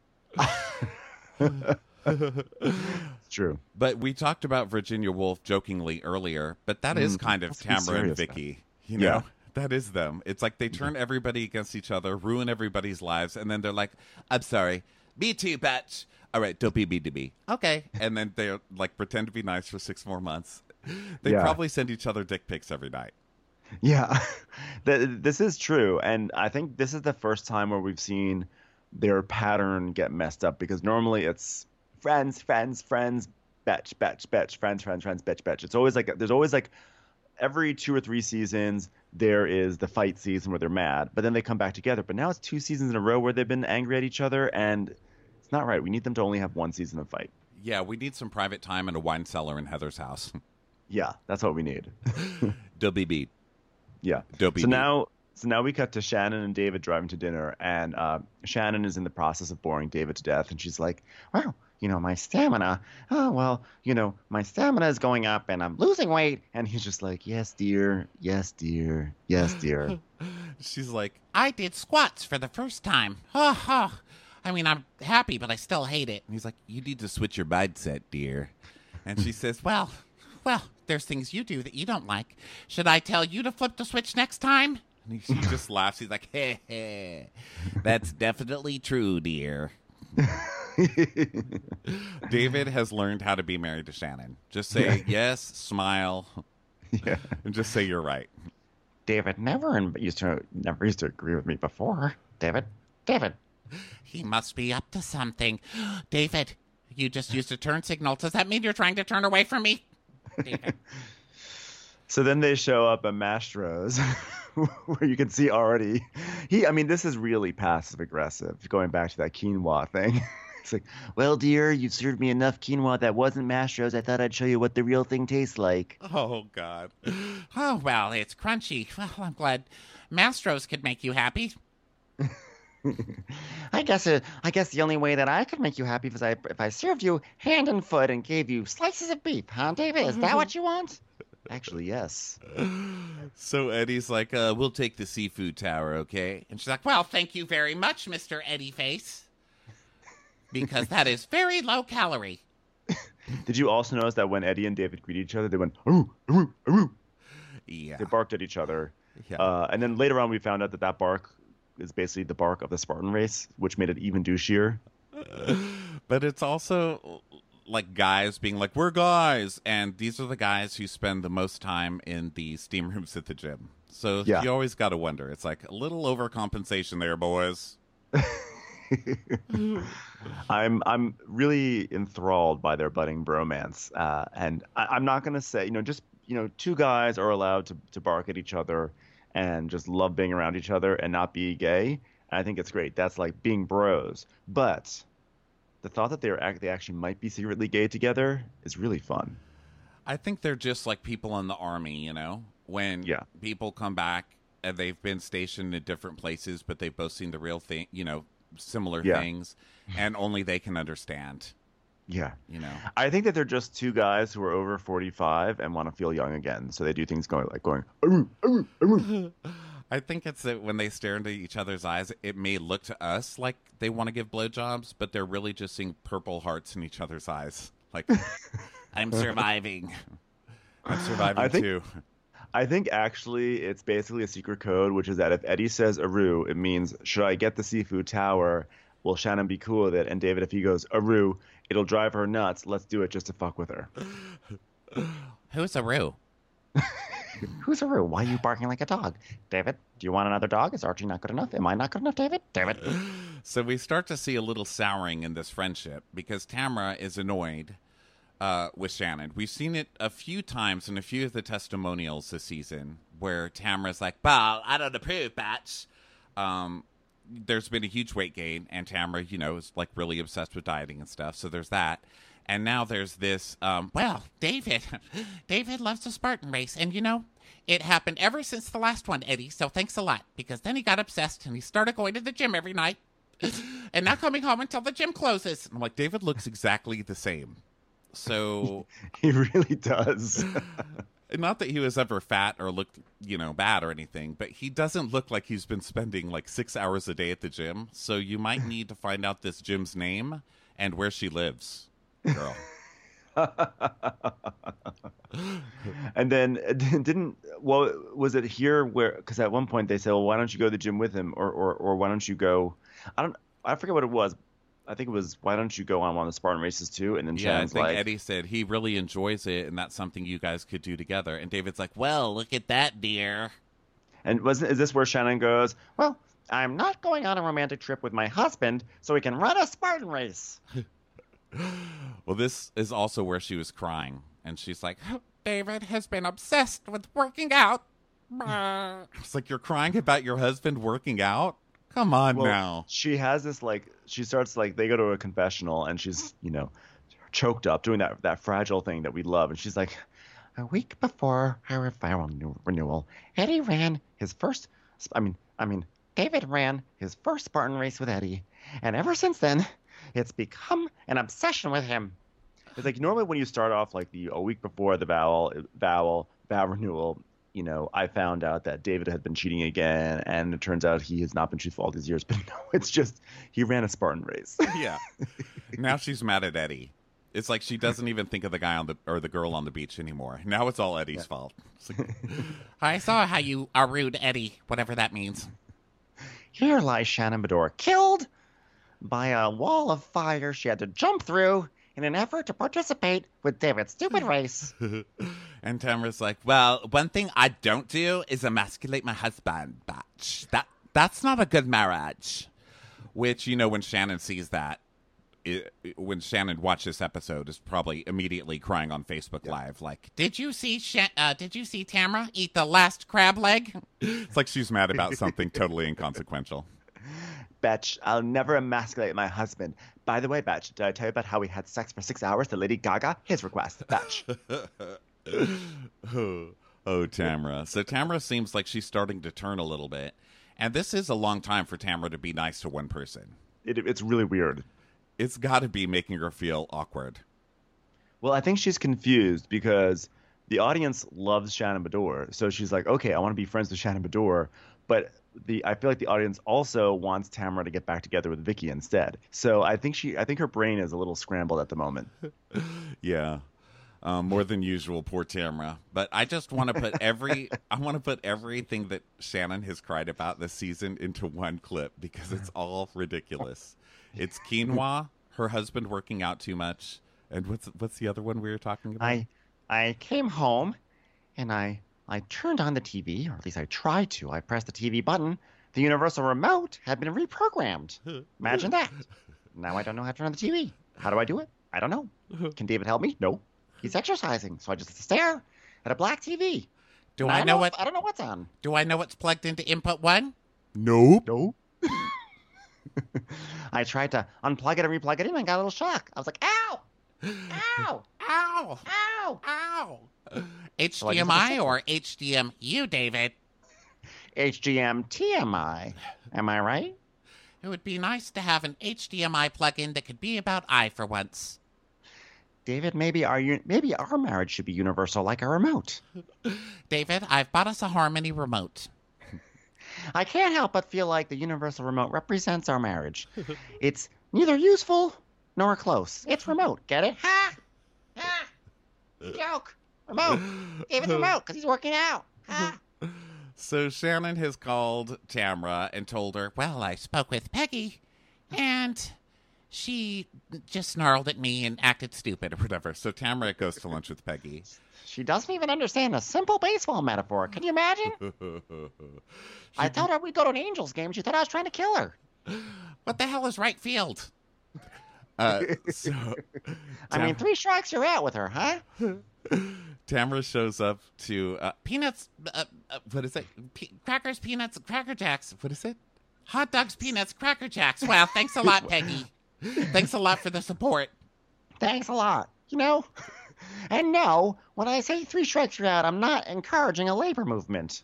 It's true. But we talked about Virginia Woolf jokingly earlier, but that is Mm, kind of let's be Tamara and serious, Vicky. You know, Yeah. that is them. It's like they turn everybody against each other, ruin everybody's lives, and then they're like, I'm sorry. Me too, bitch. All right, don't be mean to me. Okay. And then they're like pretend to be nice for six more months. They Yeah. probably send each other dick pics every night. Yeah, Th- this is true. And I think this is the first time where we've seen their pattern get messed up because normally it's friends, friends, friends, betch, betch, betch, friends, friends, friends, betch, betch. It's always like, there's always like every two or three seasons, there is the fight season where they're mad, but then they come back together. But now it's two seasons in a row where they've been angry at each other, and it's not right. We need them to only have one season of fight. Yeah, we need some private time in a wine cellar in Heather's house. Yeah, that's what we need. Don't be mean. Yeah. Don't be So mean. now, so now we cut to Shannon and David driving to dinner, and uh, Shannon is in the process of boring David to death, and she's like, Well, you know, my stamina. Oh, well, you know, my stamina is going up and I'm losing weight. and he's just like, yes, dear, yes, dear, yes, dear. She's like, I did squats for the first time. Ha ha. I mean, I'm happy, but I still hate it. and he's like, you need to switch your mindset, dear. And she says, Well, well, there's things you do that you don't like. Should I tell you to flip the switch next time? and she just laughs. He's like, hey, hey, that's definitely true, dear. David has learned how to be married to Shannon. Just say yes, smile, Yeah. and just say you're right. David never in- used to never used to agree with me before. David, David. He must be up to something. David, you just used a turn signal. Does that mean you're trying to turn away from me? David. So then they show up at Mastro's, where you can see already. He, I mean, this is really passive aggressive. Going back to that quinoa thing, it's like, well, dear, you've served me enough quinoa that wasn't Mastro's. I thought I'd show you what the real thing tastes like. Oh, God. Oh, well, it's crunchy. Well, I'm glad Mastro's could make you happy. I guess uh, I guess the only way that I could make you happy was I, if I served you hand and foot and gave you slices of beef, huh, David? Is that what you want? Actually, yes. So Eddie's like, uh, we'll take the seafood tower, okay? And she's like, well, thank you very much, Mister Eddie Face. Because that is very low calorie. Did you also notice that when Eddie and David greeted each other, they went, aroo, aroo, aroo. Yeah. They barked at each other. Yeah. Uh, and then later on, we found out that that bark is basically the bark of the Spartan race, which made it even douchier. But it's also like guys being like, we're guys. And these are the guys who spend the most time in the steam rooms at the gym. So yeah. you always got to wonder. It's like a little overcompensation there, boys. I'm I'm really enthralled by their budding bromance. Uh, and I, I'm not going to say, you know, just, you know, two guys are allowed to, to bark at each other and just love being around each other and not be gay. And I think it's great. That's like being bros. But the thought that they're they actually might be secretly gay together is really fun. I think they're just like people in the army, you know, when yeah. people come back and they've been stationed in different places, but they've both seen the real thing, you know, similar yeah. things, and only they can understand. Yeah. You know, I think that they're just two guys who are over forty-five and want to feel young again. So they do things going like going, aroo, aroo, aroo. I think it's that when they stare into each other's eyes, it may look to us like they want to give blowjobs, but they're really just seeing purple hearts in each other's eyes. Like, I'm surviving. I'm surviving I think, too. I think actually it's basically a secret code, which is that if Eddie says Aru, it means, should I get the seafood tower? Will Shannon be cool with it? And David, if he goes Aru, it'll drive her nuts. Let's do it just to fuck with her. Who's Aru? Who's Aru? Why are you barking like a dog? David, do you want another dog? Is Archie not good enough? Am I not good enough, David? David. So we start to see a little souring in this friendship because Tamara is annoyed uh, with Shannon. We've seen it a few times in a few of the testimonials this season where Tamara's like, well, I don't approve, batch. Um, there's been a huge weight gain, and Tamara, you know, is like really obsessed with dieting and stuff. So there's that. And now there's this, um, well, David, David loves the Spartan race. And, you know, it happened ever since the last one, Eddie. So thanks a lot. Because then he got obsessed and he started going to the gym every night and not coming home until the gym closes. I'm like, David looks exactly the same. So he really does. Not that he was ever fat or looked, you know, bad or anything, but he doesn't look like he's been spending like six hours a day at the gym. So you might need to find out this gym's name and where she lives. Girl. And then didn't well was it here where because at one point they said, well, why don't you go to the gym with him or or or why don't you go I don't I forget what it was. I think it was why don't you go on one of the Spartan races too? And then yeah, Shannon's I think like, Eddie said he really enjoys it and that's something you guys could do together. And David's like, well, look at that, dear. And wasn't is this where Shannon goes, well, I'm not going on a romantic trip with my husband so we can run a Spartan race. Well, this is also where she was crying, and she's like, David has been obsessed with working out. It's like, you're crying about your husband working out? Come on well, now. She has this, like, she starts, like, they go to a confessional, and she's, you know, choked up, doing that, that fragile thing that we love, and she's like, a week before our viral renewal, Eddie ran his first, I mean, I mean, David ran his first Spartan race with Eddie, and ever since then, it's become an obsession with him. It's like normally when you start off like the a week before the vow vow vow renewal, you know, I found out that David had been cheating again, and it turns out he has not been truthful all these years. But no, it's just he ran a Spartan race. Yeah. Now she's mad at Eddie. It's like she doesn't even think of the guy on the or the girl on the beach anymore. Now it's all Eddie's yeah. fault. Like, I saw how you are rude, Eddie, whatever that means. Here lies Shannon Beador, killed by a wall of fire she had to jump through in an effort to participate with David's stupid race. And Tamara's like, well, one thing I don't do is emasculate my husband, batch. That, that's not a good marriage. Which, you know, when Shannon sees that, it, when Shannon watched this episode, is probably immediately crying on Facebook yeah. Live, like, did you see Sha- uh, Did you see Tamara eat the last crab leg? It's like she's mad about something totally inconsequential. Betch, I'll never emasculate my husband. By the way, Betch, did I tell you about how we had sex for six hours to Lady Gaga? His request, Betch. oh, oh, Tamara. So Tamara seems like she's starting to turn a little bit. And this is a long time for Tamara to be nice to one person. It, it's really weird. It's got to be making her feel awkward. Well, I think she's confused because the audience loves Shannon Beador. So she's like, okay, I want to be friends with Shannon Beador. But the I feel like the audience also wants Tamara to get back together with Vicky instead. So I think she I think her brain is a little scrambled at the moment. Yeah. Um, more than usual, poor Tamara. But I just want to put every I want to put everything that Shannon has cried about this season into one clip because it's all ridiculous. It's quinoa, her husband working out too much, And what's what's the other one we were talking about? I I came home and I I turned on the T V, or at least I tried to. I pressed the T V button. The universal remote had been reprogrammed. Imagine that. Now I don't know how to turn on the T V. How do I do it? I don't know. Can David help me? No. He's exercising, so I just stare at a black T V. Do I, I know what? I don't know what's on. Do I know what's plugged into input one? Nope. No. I tried to unplug it and replug it in and got a little shock. I was like, ow! Ow! Ow! Ow! Ow! H D M I or H D M U, David? H G M T M I. Am I right? It would be nice to have an H D M I plug-in that could be about I for once. David, maybe our maybe our marriage should be universal like a remote. David, I've bought us a Harmony remote. I can't help but feel like the universal remote represents our marriage. It's neither useful nor close. It's remote. Get it? Ha! Ha! Joke. Remote. David's remote because he's working out. Ha! So Shannon has called Tamra and told her, Well, I spoke with Peggy, and she just snarled at me and acted stupid or whatever. So Tamra goes to lunch with Peggy. She doesn't even understand a simple baseball metaphor. Can you imagine? I told her we'd go to an Angels game. She thought I was trying to kill her. What the hell is right field? Uh, so, I mean, three strikes, you're out with her, huh? Tamra shows up to uh, peanuts. Uh, uh, what is it? Pe- crackers, peanuts, Cracker Jacks. What is it? Hot dogs, peanuts, Cracker Jacks. Well, thanks a lot, Peggy. Thanks a lot for the support. Thanks a lot. You know, and no, when I say three strikes, you're out, I'm not encouraging a labor movement.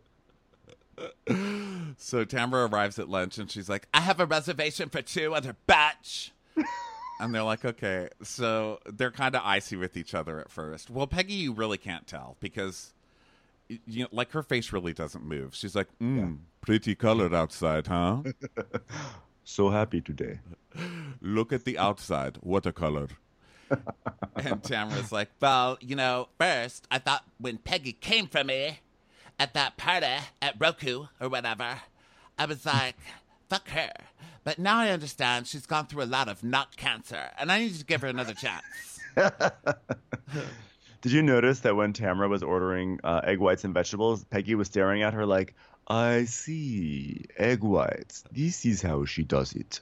So Tamra arrives at lunch and she's like, I have a reservation for two other batch. And they're like, okay. So they're kind of icy with each other at first. Well, Peggy, you really can't tell because, you know, like her face really doesn't move. She's like, mm, yeah. Pretty color outside, huh? So happy today. Look at the outside. What a color. And Tamara's like, well, you know, first I thought when Peggy came for me at that party at Roku or whatever, I was like, fuck her. But now I understand she's gone through a lot of nut cancer, and I need to give her another chance. Did you notice that when Tamara was ordering uh, egg whites and vegetables, Peggy was staring at her like, I see, egg whites. This is how she does it.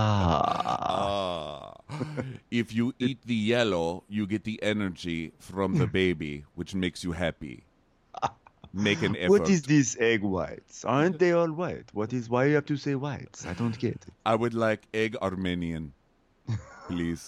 Ah. ah. If you eat the yellow, you get the energy from the baby, which makes you happy. Make an effort. What is this egg whites? Aren't they all white? What is, why do you have to say whites? I don't get it. I would like egg Armenian, please.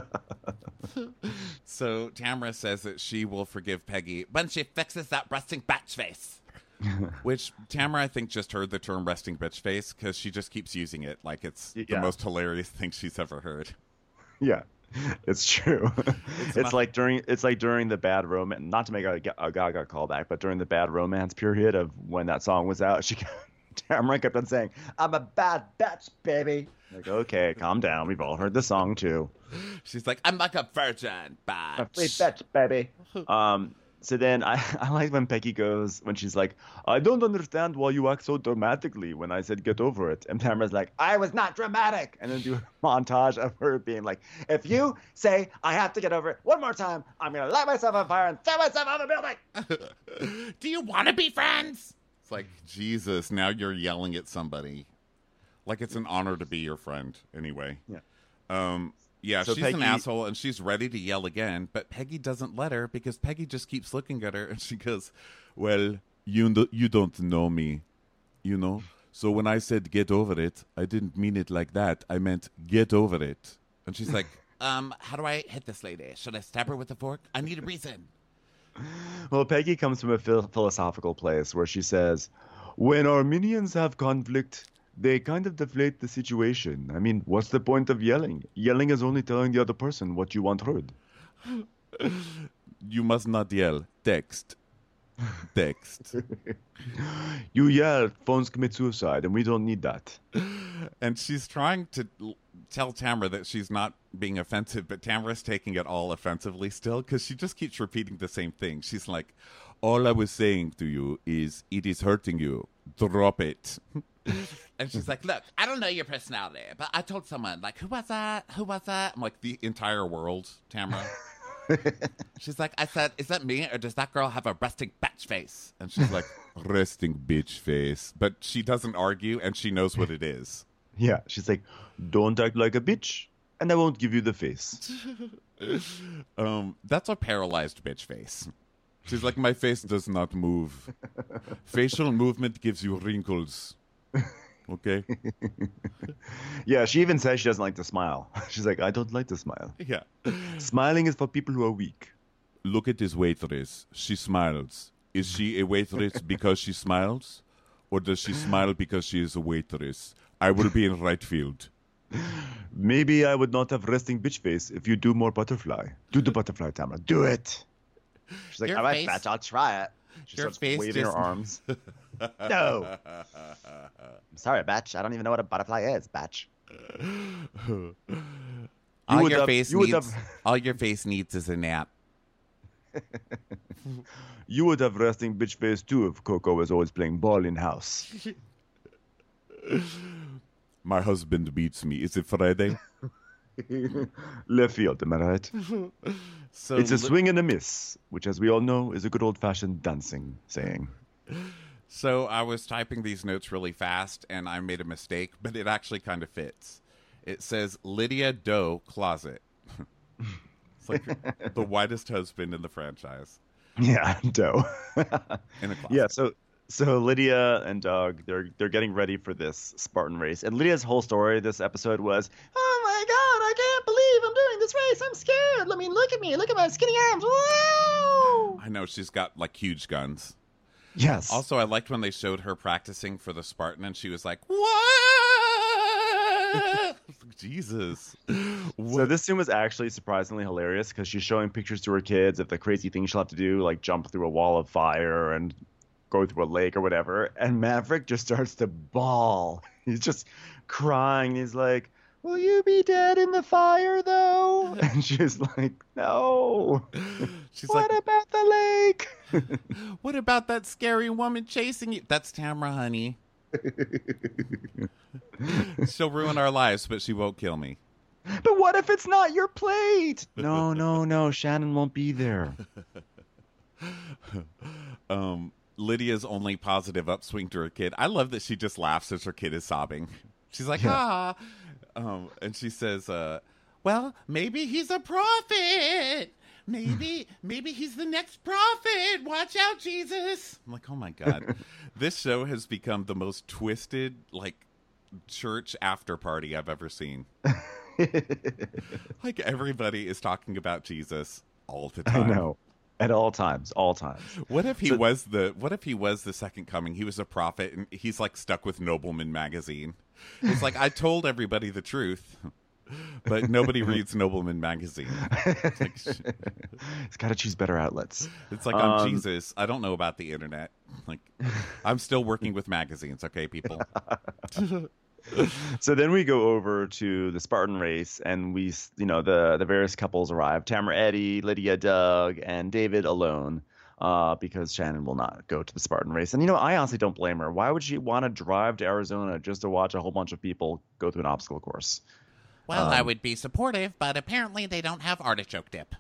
So Tamara says that she will forgive Peggy when she fixes that resting bitch face. Which Tamara, I think, just heard the term resting bitch face because she just keeps using it like it's yeah. the most hilarious thing she's ever heard. Yeah. It's true. It's, it's like during it's like during the Bad Romance, not to make a, a Gaga callback, but during the Bad Romance period of when that song was out, she Tamara kept on saying, "I'm a bad bitch, baby." Like, okay, calm down. We've all heard the song too. She's like, "I'm like a virgin, bitch." A free bitch, baby. Um. So then I, I like when Peggy goes, when she's like, I don't understand why you act so dramatically when I said get over it. And Tamara's like, I was not dramatic. And then do a montage of her being like, if you say I have to get over it one more time, I'm going to light myself on fire and throw myself out of the building. Do you want to be friends? It's like, Jesus, now you're yelling at somebody. Like it's an honor to be your friend anyway. Yeah. Um. Yeah, so she's Peggy, an asshole, and she's ready to yell again, but Peggy doesn't let her because Peggy just keeps looking at her, and she goes, well, you, do, you don't know me, you know? So when I said get over it, I didn't mean it like that. I meant get over it. And she's like, um, how do I hit this lady? Should I stab her with a fork? I need a reason. Well, Peggy comes from a phil- philosophical place where she says, when Armenians have conflict, they kind of deflate the situation. I mean, what's the point of yelling? Yelling is only telling the other person what you want heard. You must not yell. Text. Text. You yell, phones commit suicide, and we don't need that. And she's trying to l- tell Tamara that she's not being offensive, but Tamara's taking it all offensively still, because she just keeps repeating the same thing. She's like, all I was saying to you is, it is hurting you. Drop it. And she's like, look, I don't know your personality, but I told someone, like, who was that? Who was that? I'm like, the entire world, Tamara. She's like, I said, is that me, or does that girl have a resting bitch face? And she's like, resting bitch face. But she doesn't argue, and she knows what it is. Yeah, she's like, don't act like a bitch, and I won't give you the face. um, that's a paralyzed bitch face. She's like, my face does not move. Facial movement gives you wrinkles. Okay? Yeah, she even says she doesn't like to smile. She's like, I don't like to smile. Yeah. Smiling is for people who are weak. Look at this waitress. She smiles. Is she a waitress because she smiles? Or does she smile because she is a waitress? I will be in right field. Maybe I would not have resting bitch face if you do more butterfly. Do the butterfly, Tamara. Do it. She's like, Your all right, face- Batch, I'll try it. She Your starts face waving just- her arms. No. I'm sorry, Batch. I don't even know what a butterfly is, Batch. All would your have- face you would needs. have- All your face needs is a nap. You would have resting bitch face too if Coco was always playing ball in house. My husband beats me. Is it Friday? Left field, am I right? So It's a li- swing and a miss, which, as we all know, is a good old-fashioned dancing saying. So I was typing these notes really fast, and I made a mistake, but it actually kind of fits. It says Lydia Doe Closet. It's like the whitest husband in the franchise. Yeah, dough. In a closet. Yeah, so so Lydia and Doug, they're they're getting ready for this Spartan race. And Lydia's whole story this episode was, oh my god, I can't believe I'm doing this race. I'm scared. I mean, look at me. Look at my skinny arms. Whoa! I know, she's got like huge guns. Yes. Also, I liked when they showed her practicing for the Spartan, and she was like, "What? Jesus!" So this scene was actually surprisingly hilarious because she's showing pictures to her kids of the crazy things she'll have to do, like jump through a wall of fire and go through a lake or whatever. And Maverick just starts to bawl. He's just crying. He's like, will you be dead in the fire, though? And she's like, no. She's What like, about the lake? "What about that scary woman chasing you?" That's Tamara, honey. She'll ruin our lives, but she won't kill me. But what if it's not your plate? No, no, no. Shannon won't be there. Um, Lydia's only positive upswing to her kid. I love that she just laughs as her kid is sobbing. She's like, Yeah. ah. Um, and she says, uh, well, maybe he's a prophet. Maybe, maybe he's the next prophet. Watch out, Jesus. I'm like, oh my God. This show has become the most twisted, like, church after party I've ever seen. Like, everybody is talking about Jesus all the I time. know. At all times, all times. What if he So- was the what if he was the second coming? He was a prophet and he's like stuck with Nobleman magazine. It's like, I told everybody the truth, but nobody reads Nobleman magazine. It's like, sh- He's got to choose better outlets. it's like I'm Um, Jesus. I don't know about the internet. Like, I'm still working with magazines, okay, people? So then we go over to the Spartan race, and we, s- you know, the the various couples arrive: Tamara, Eddie, Lydia, Doug, and David alone, uh, because Shannon will not go to the Spartan race. And you know, I honestly don't blame her. Why would she want to drive to Arizona just to watch a whole bunch of people go through an obstacle course? Well, I Um, would be supportive, but apparently they don't have artichoke dip.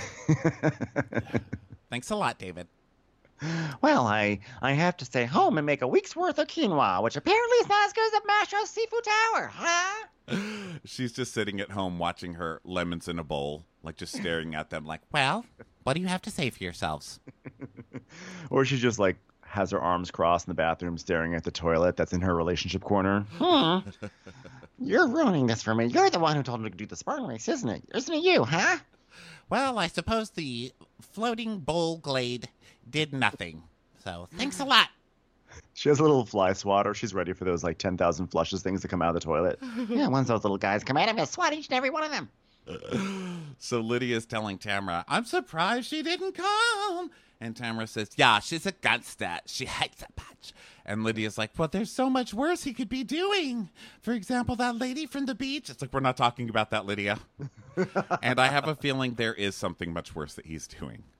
Thanks a lot, David. Well, I I have to stay home and make a week's worth of quinoa, which apparently is not as good as the Mastro's Seafood Tower, huh? She's just sitting at home watching her lemons in a bowl, like just staring at them like, Well, what do you have to say for yourselves? Or she just like has her arms crossed in the bathroom, staring at the toilet that's in her relationship corner. Hmm. You're ruining this for me. You're the one who told me to do the Spartan race, isn't it? Isn't it you, huh? Well, I suppose the floating bowl glade did nothing. So thanks a lot. She has a little fly swatter. She's ready for those like ten thousand flushes things to come out of the toilet. Yeah, once those little guys come out, I'm gonna swat each and every one of them. so Lydia's telling Tamara, I'm surprised she didn't come. And Tamara says, yeah, she's a gunster. She hates a bitch. And Lydia's like, well, there's so much worse he could be doing. For example, that lady from the beach. It's like, we're not talking about that, Lydia. And I have a feeling there is something much worse that he's doing. Like,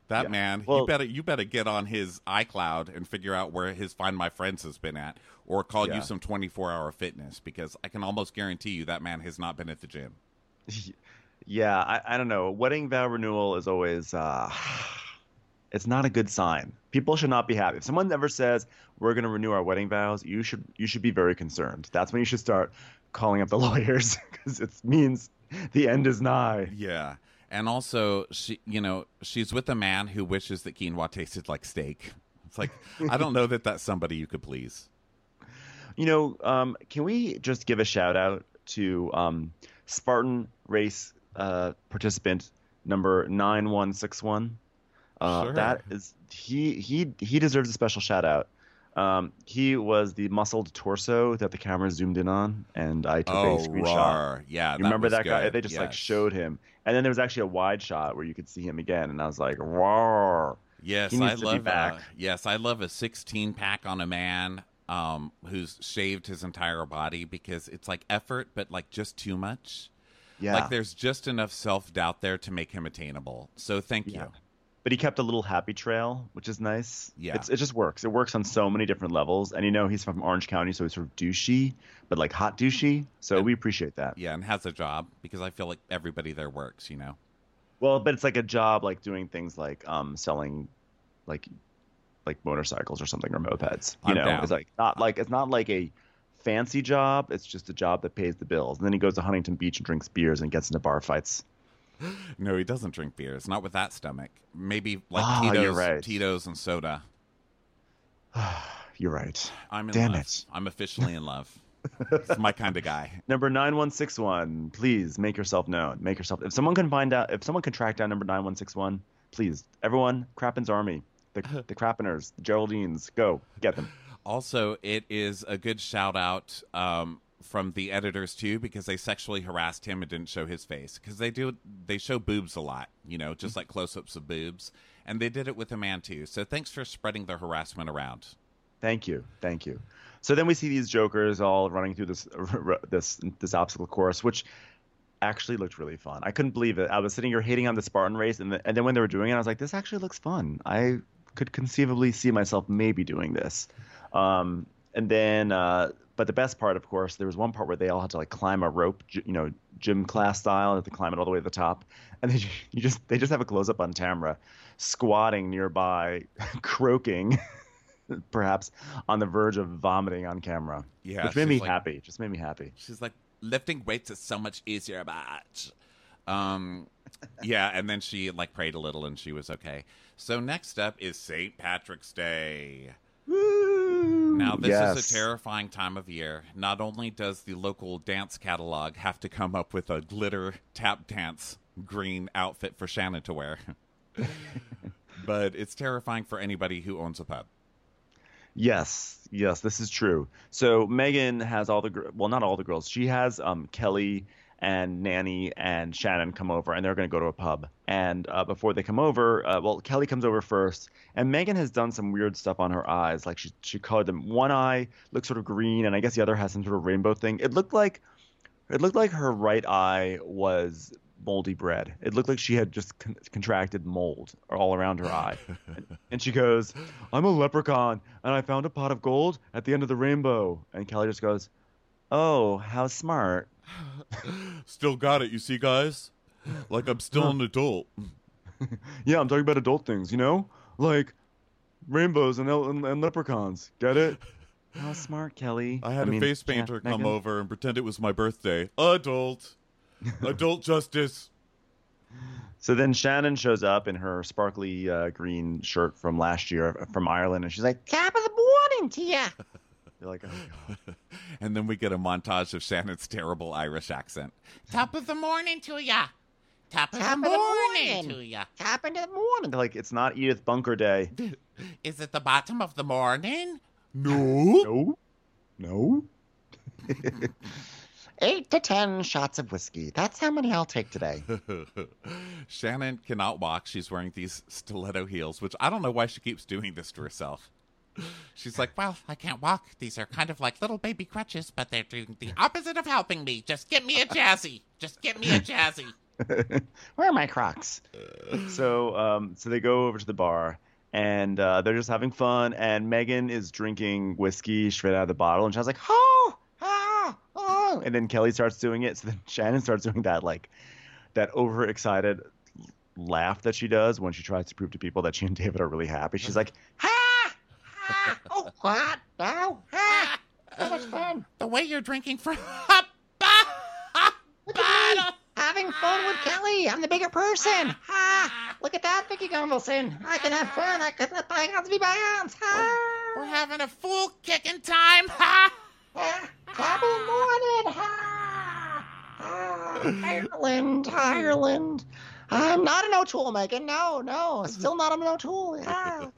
That Yeah. man, Well- you better you better get on his iCloud and figure out where his Find My Friends has been at, or call Yeah. you some twenty-four hour fitness, because I can almost guarantee you that man has not been at the gym. Yeah, I, I don't know. Wedding vow renewal is always uh it's not a good sign. People should not be happy. If someone ever says we're going to renew our wedding vows, you should you should be very concerned. That's when you should start calling up the lawyers because it means the end is nigh. Yeah. And also, she, you know, she's with a man who wishes that quinoa tasted like steak. It's like, I don't know that that's somebody you could please. You know, um, can we just give a shout out to um, Spartan race uh, participant number nine one six one? Uh, Sure. That is he he he deserves a special shout out. Um, he was the muscled torso that the camera zoomed in on, and I took Oh, a screenshot. roar. Yeah, You remember was that guy? good. They just like Yes. showed him, and then there was actually a wide shot where you could see him again, and I was like, "Roar!" Yes, He needs I to be love back. uh, yes, I love a sixteen pack on a man um, who's shaved his entire body, because it's like effort, but like just too much. Yeah, Like there's just enough self doubt there to make him attainable. So thank Yeah. you. but he kept a little happy trail, which is nice. Yeah. It's, it just works. It works on so many different levels, and you know he's from Orange County, so he's sort of douchey, but like hot douchey. So And- we appreciate that. Yeah, and has a job, because I feel like everybody there works. You know. Well, but it's like a job, like doing things like um selling, like, like motorcycles or something, or mopeds. You I'm know, down. it's like not like it's not like a fancy job. It's just a job that pays the bills. And then he goes to Huntington Beach and drinks beers and gets into bar fights. No, he doesn't drink beers. Not with that stomach. Maybe like Ah, Tito's, you're right. Tito's and soda. You're right. I'm in Damn love. it. I'm officially in love. It's my kind of guy. Number nine one six one, please make yourself known. Make yourself. If someone can find out, if someone can track down number nine one six one, please, everyone, Crappin's Army, the the Crappiners, the Geraldines, go get them. Also, it is a good shout out um, from the editors too, because they sexually harassed him and didn't show his face, because they do they show boobs a lot, you know, just like close-ups of boobs, and they did it with a man too. So thanks for spreading the harassment around. Thank you, thank you. So then we see these jokers all running through this this this obstacle course, which actually looked really fun. I couldn't believe it. I was sitting here hating on the Spartan race, and, the, and then when they were doing it, I was like, this actually looks fun. I could conceivably see myself maybe doing this. Um, and then, uh, but the best part, of course, there was one part where they all had to like climb a rope, gy- you know, gym class style, had to climb it all the way to the top, and they you just they just have a close up on camera, squatting nearby, croaking. Perhaps on the verge of vomiting on camera, Yeah, which made me she's like- happy. Just made me happy. She's like, lifting weights is so much easier, but um, yeah. And then she like prayed a little, and she was okay. So next up is Saint Patrick's Day. Now, this yes. is a terrifying time of year. Not only does the local dance catalog have to come up with a glitter tap dance green outfit for Shannon to wear, but it's terrifying for anybody who owns a pub. Yes, yes, this is true. So Megan has all the gr- well, not all the girls. She has um, Kelly and Nanny and Shannon come over, and they're going to go to a pub. And uh, before they come over, uh, well, Kelly comes over first, and Megan has done some weird stuff on her eyes. Like she she colored them. One eye looks sort of green, and I guess the other has some sort of rainbow thing. It looked like it looked like her right eye was moldy bread. It looked like she had just con- contracted mold all around her eye. and, and she goes, "I'm a leprechaun, and I found a pot of gold at the end of the rainbow." And Kelly just goes, "Oh, how smart." Still got it, you see, guys? Like I'm still an adult. Yeah, I'm talking about adult things, you know? Like rainbows and, and, and leprechauns. Get it? How smart, Kelly. I had mean, a face yeah, painter come Megan? over and pretend it was my birthday. Adult. Adult justice. So then Shannon shows up in her sparkly uh, green shirt from last year from Ireland, and she's like, Top of the morning to ya. "You're like, oh god." And then we get a montage of Shannon's terrible Irish accent. Top of the morning to ya. Top of Top the of the morning morning. to ya. Top of the morning. They're like, it's not Edith Bunker Day. Is it the bottom of the morning? No. No, no. Eight to ten shots of whiskey. That's how many I'll take today. Shannon cannot walk. She's wearing these stiletto heels, which I don't know why she keeps doing this to herself. She's like, Well, I can't walk. These are kind of like little baby crutches, but they're doing the opposite of helping me. Just get me a jazzy. Just get me a jazzy. Where are my Crocs? So, um, so they go over to the bar, and uh, they're just having fun. And Megan is drinking whiskey straight out of the bottle, and she's like, "Oh, oh, oh!" And then Kelly starts doing it. So then Shannon starts doing that like that overexcited laugh that she does when she tries to prove to people that she and David are really happy. She's like, "Ha, ha! Oh, what? No, ha! So much fun! The way you're drinking from Look at me, having fun with Kelly. I'm the bigger person. Ha! Look at that, Vicky Gunvalson. I can have fun. I can let bygones be bygones. Ha! We're having a full kicking time. Ha! Ha! Happy morning. Ha! Ha! Ireland, Ireland. I'm not an O'Toole, Megan. No, no. Still not an O'Toole. Ha!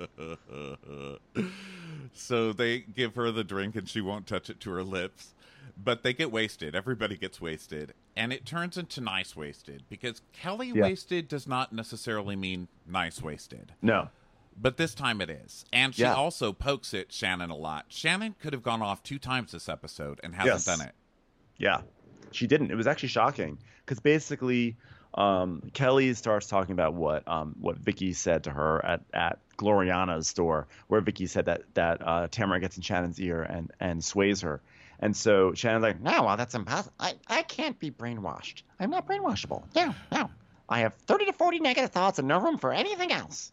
So they give her the drink and she won't touch it to her lips. But they get wasted. Everybody gets wasted. And it turns into nice wasted because Kelly Yeah. wasted does not necessarily mean nice wasted. No. But this time it is. And she Yeah. also pokes at Shannon a lot. Shannon could have gone off two times this episode and hasn't Yes. done it. Yeah, she didn't. It was actually shocking because basically um, Kelly starts talking about what um, what Vicky said to her at, at Gloriana's store, where Vicky said that that uh, Tamara gets in Shannon's ear and, and sways her. And so Shannon's like, No, well, that's impossible. I, I can't be brainwashed. I'm not brainwashable. No, no. I have thirty to forty negative thoughts and no room for anything else.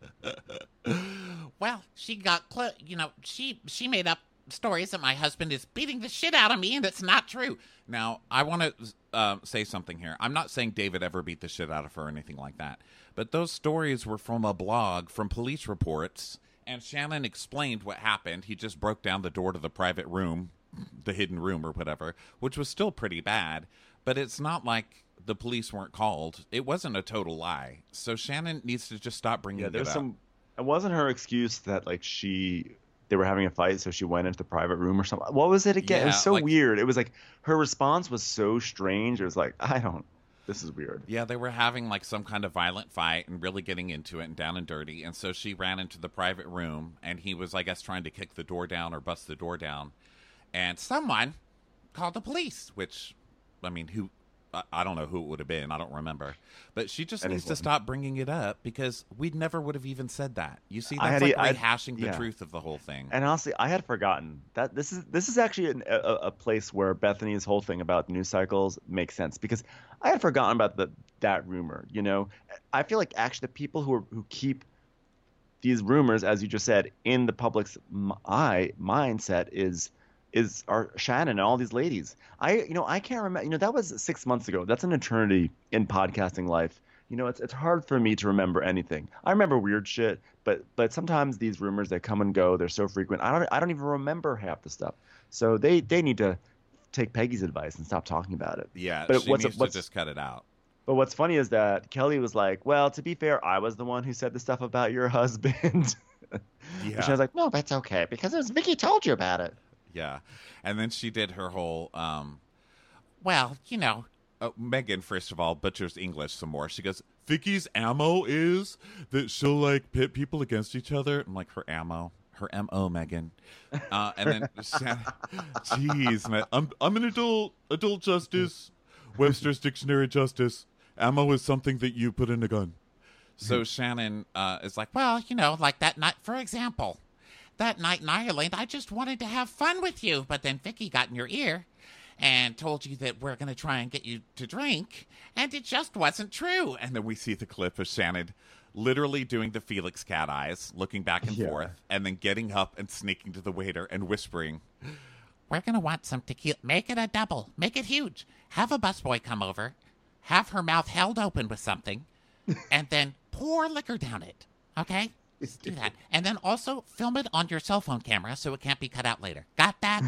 Well, she got, cl- you know, she she made up stories that my husband is beating the shit out of me, and it's not true. Now, I want to uh, say something here. I'm not saying David ever beat the shit out of her or anything like that. But those stories were from a blog, from police reports, and Shannon explained what happened. He just broke down the door to the private room, the hidden room or whatever, which was still pretty bad. But it's not like the police weren't called. It wasn't a total lie. So Shannon needs to just stop bringing yeah, it there's up. some. It wasn't her excuse that like she they were having a fight, so she went into the private room or something. What was it again? Yeah, it was so like- weird. It was like her response was so strange. It was like, I don't. This is weird. Yeah, they were having like some kind of violent fight and really getting into it and down and dirty. And so she ran into the private room and he was, I guess, trying to kick the door down or bust the door down. And someone called the police, which, I mean, who, I, I don't know who it would have been. I don't remember. But she just needs to Anyone. stop bringing it up because we never would have even said that. You see, I that's had- like I- rehashing the yeah. truth of the whole thing. And honestly, I had forgotten that this is this is actually an, a, a place where Bethany's whole thing about news cycles makes sense because I had forgotten about the that rumor. You know, I feel like actually the people who are, who keep these rumors, as you just said, in the public's m- eye mindset is is are Shannon and all these ladies. I you know I can't remember. You know that was six months ago. That's an eternity in podcasting life. You know, it's it's hard for me to remember anything. I remember weird shit, but but sometimes these rumors they come and go. They're so frequent. I don't I don't even remember half the stuff. So they they need to take Peggy's advice and stop talking about it. Yeah, but she what's needs what's to just cut it out. but what's funny is that Kelly was like, well, to be fair, I was the one who said the stuff about your husband. Yeah. And she was like, No, that's okay because it was Vicky told you about it. Yeah. And then she did her whole, um, Well, you know, oh, Megan, first of all, butchers English some more. She goes, Vicky's ammo is that she'll, like, pit people against each other. I'm like, her ammo. Her M O, Megan. Uh, and then, Shannon, jeez, man. I'm, I'm an adult, adult justice, Webster's Dictionary Justice. Ammo is something that you put in a gun. So Shannon uh, is like, well, you know, like that night, for example, that night in Ireland, I just wanted to have fun with you, but then Vicky got in your ear and told you that we're going to try and get you to drink, and it just wasn't true. and then we see the clip of Shannon literally doing the Felix cat eyes, looking back and Yeah. forth, and then getting up and sneaking to the waiter and whispering, We're going to want some tequila. Make it a double. Make it huge. Have a busboy come over, have her mouth held open with something, and then pour liquor down it. Okay? Just do that. And then also film it on your cell phone camera so it can't be cut out later. Got that?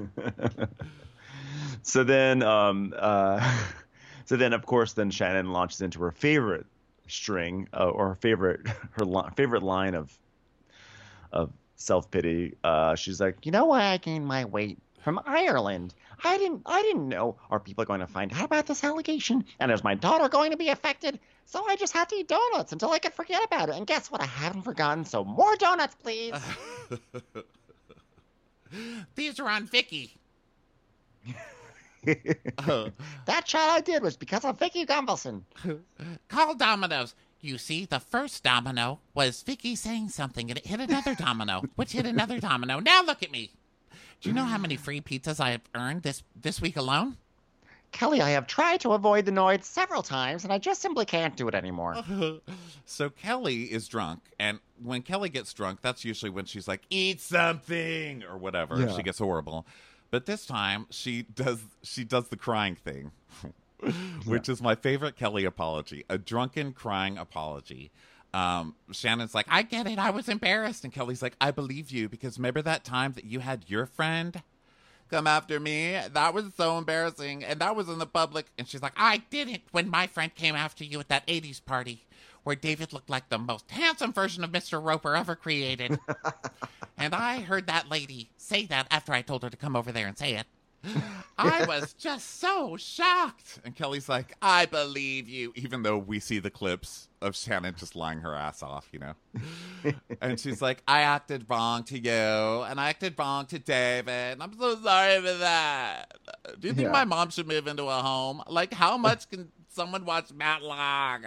So then, um, uh, so then, of course, then Shannon launches into her favorite string uh, or her favorite her li- favorite line of of self pity. Uh, she's like, You know why I gained my weight? From Ireland. I didn't I didn't know. Are people going to find out about this allegation? And is my daughter going to be affected? So I just had to eat donuts until I could forget about it. And guess what? I haven't forgotten. So more donuts, please. These are on Vicky. uh, that shot I did was because of Vicky Gunvalson. Call Domino's. You see, the first domino was Vicky saying something, and it hit another domino, which hit another domino. Now look at me. Do you know how many free pizzas I have earned this, this week alone? Kelly, I have tried to avoid the noise several times, and I just simply can't do it anymore. So Kelly is drunk, and when Kelly gets drunk, that's usually when she's like, eat something, or whatever. Yeah. She gets horrible. But this time, she does she does the crying thing, which yeah. is my favorite Kelly apology, a drunken crying apology. Um, Shannon's like, I get it, I was embarrassed. And Kelly's like, I believe you, because remember that time that you had your friend come after me? That was so embarrassing, and that was in the public. And she's like, I didn't when my friend came after you at that eighties party where David looked like the most handsome version of Mister Roper ever created. And I heard that lady say that after I told her to come over there and say it. I was just so shocked. And Kelly's like, I believe you, even though we see the clips of Shannon just lying her ass off, you know? And she's like, I acted wrong to you, and I acted wrong to David, and I'm so sorry for that. Do you think yeah. my mom should move into a home? Like, how much can someone watch Matlock?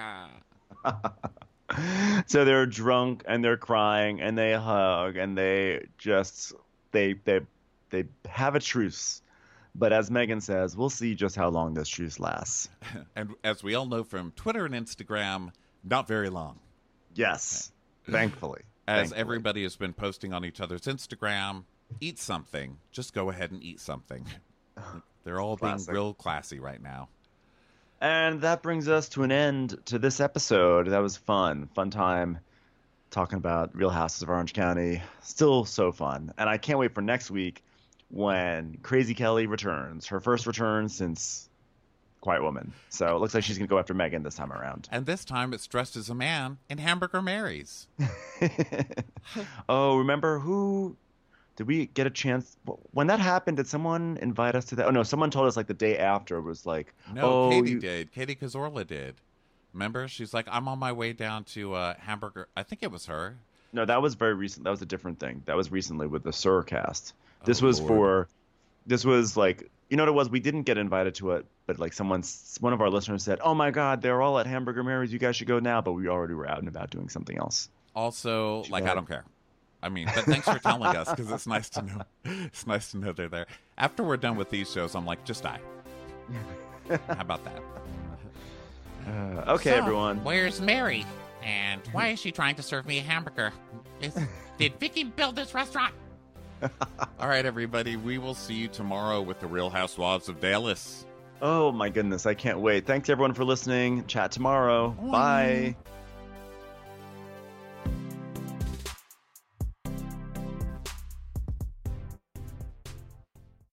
So they're drunk, and they're crying, and they hug, and they just, they, they, they have a truce. But as Megan says, we'll see just how long this truce lasts. And as we all know from Twitter and Instagram, not very long. Yes, okay. Thankfully. As Thankfully. Everybody has been posting on each other's Instagram, eat something. Just go ahead and eat something. They're all Classic. being real classy right now. And that brings us to an end to this episode. That was fun. Fun time talking about Real Houses of Orange County. Still so fun. And I can't wait for next week when Crazy Kelly returns. Her first return since Quiet Woman. So it looks like she's going to go after Megan this time around. And this time it's dressed as a man in Hamburger Mary's. Oh, remember who... Did we get a chance... When that happened, did someone invite us to that? Oh, no, someone told us like the day after was like... No, oh, Katie you... did. Katie Cazorla did. Remember? She's like, I'm on my way down to uh, Hamburger... I think it was her. No, that was very recent. That was a different thing. That was recently with the Surcast. This oh, was Lord. for... This was like... You know what it was? We didn't get invited to it, but like someone... One of our listeners said, oh my God, they're all at Hamburger Mary's. You guys should go now. But we already were out and about doing something else. Also, like, I don't care. I mean, but thanks for telling us, because it's nice to know. It's nice to know they're there. After we're done with these shows, I'm like, just die. How about that? Uh, okay, so, everyone. Where's Mary? And why is she trying to serve me a hamburger? Is, did Vicky build this restaurant? All right, everybody. We will see you tomorrow with the Real Housewives of Dallas. Oh, my goodness. I can't wait. Thanks, everyone, for listening. Chat tomorrow. Bye. Bye.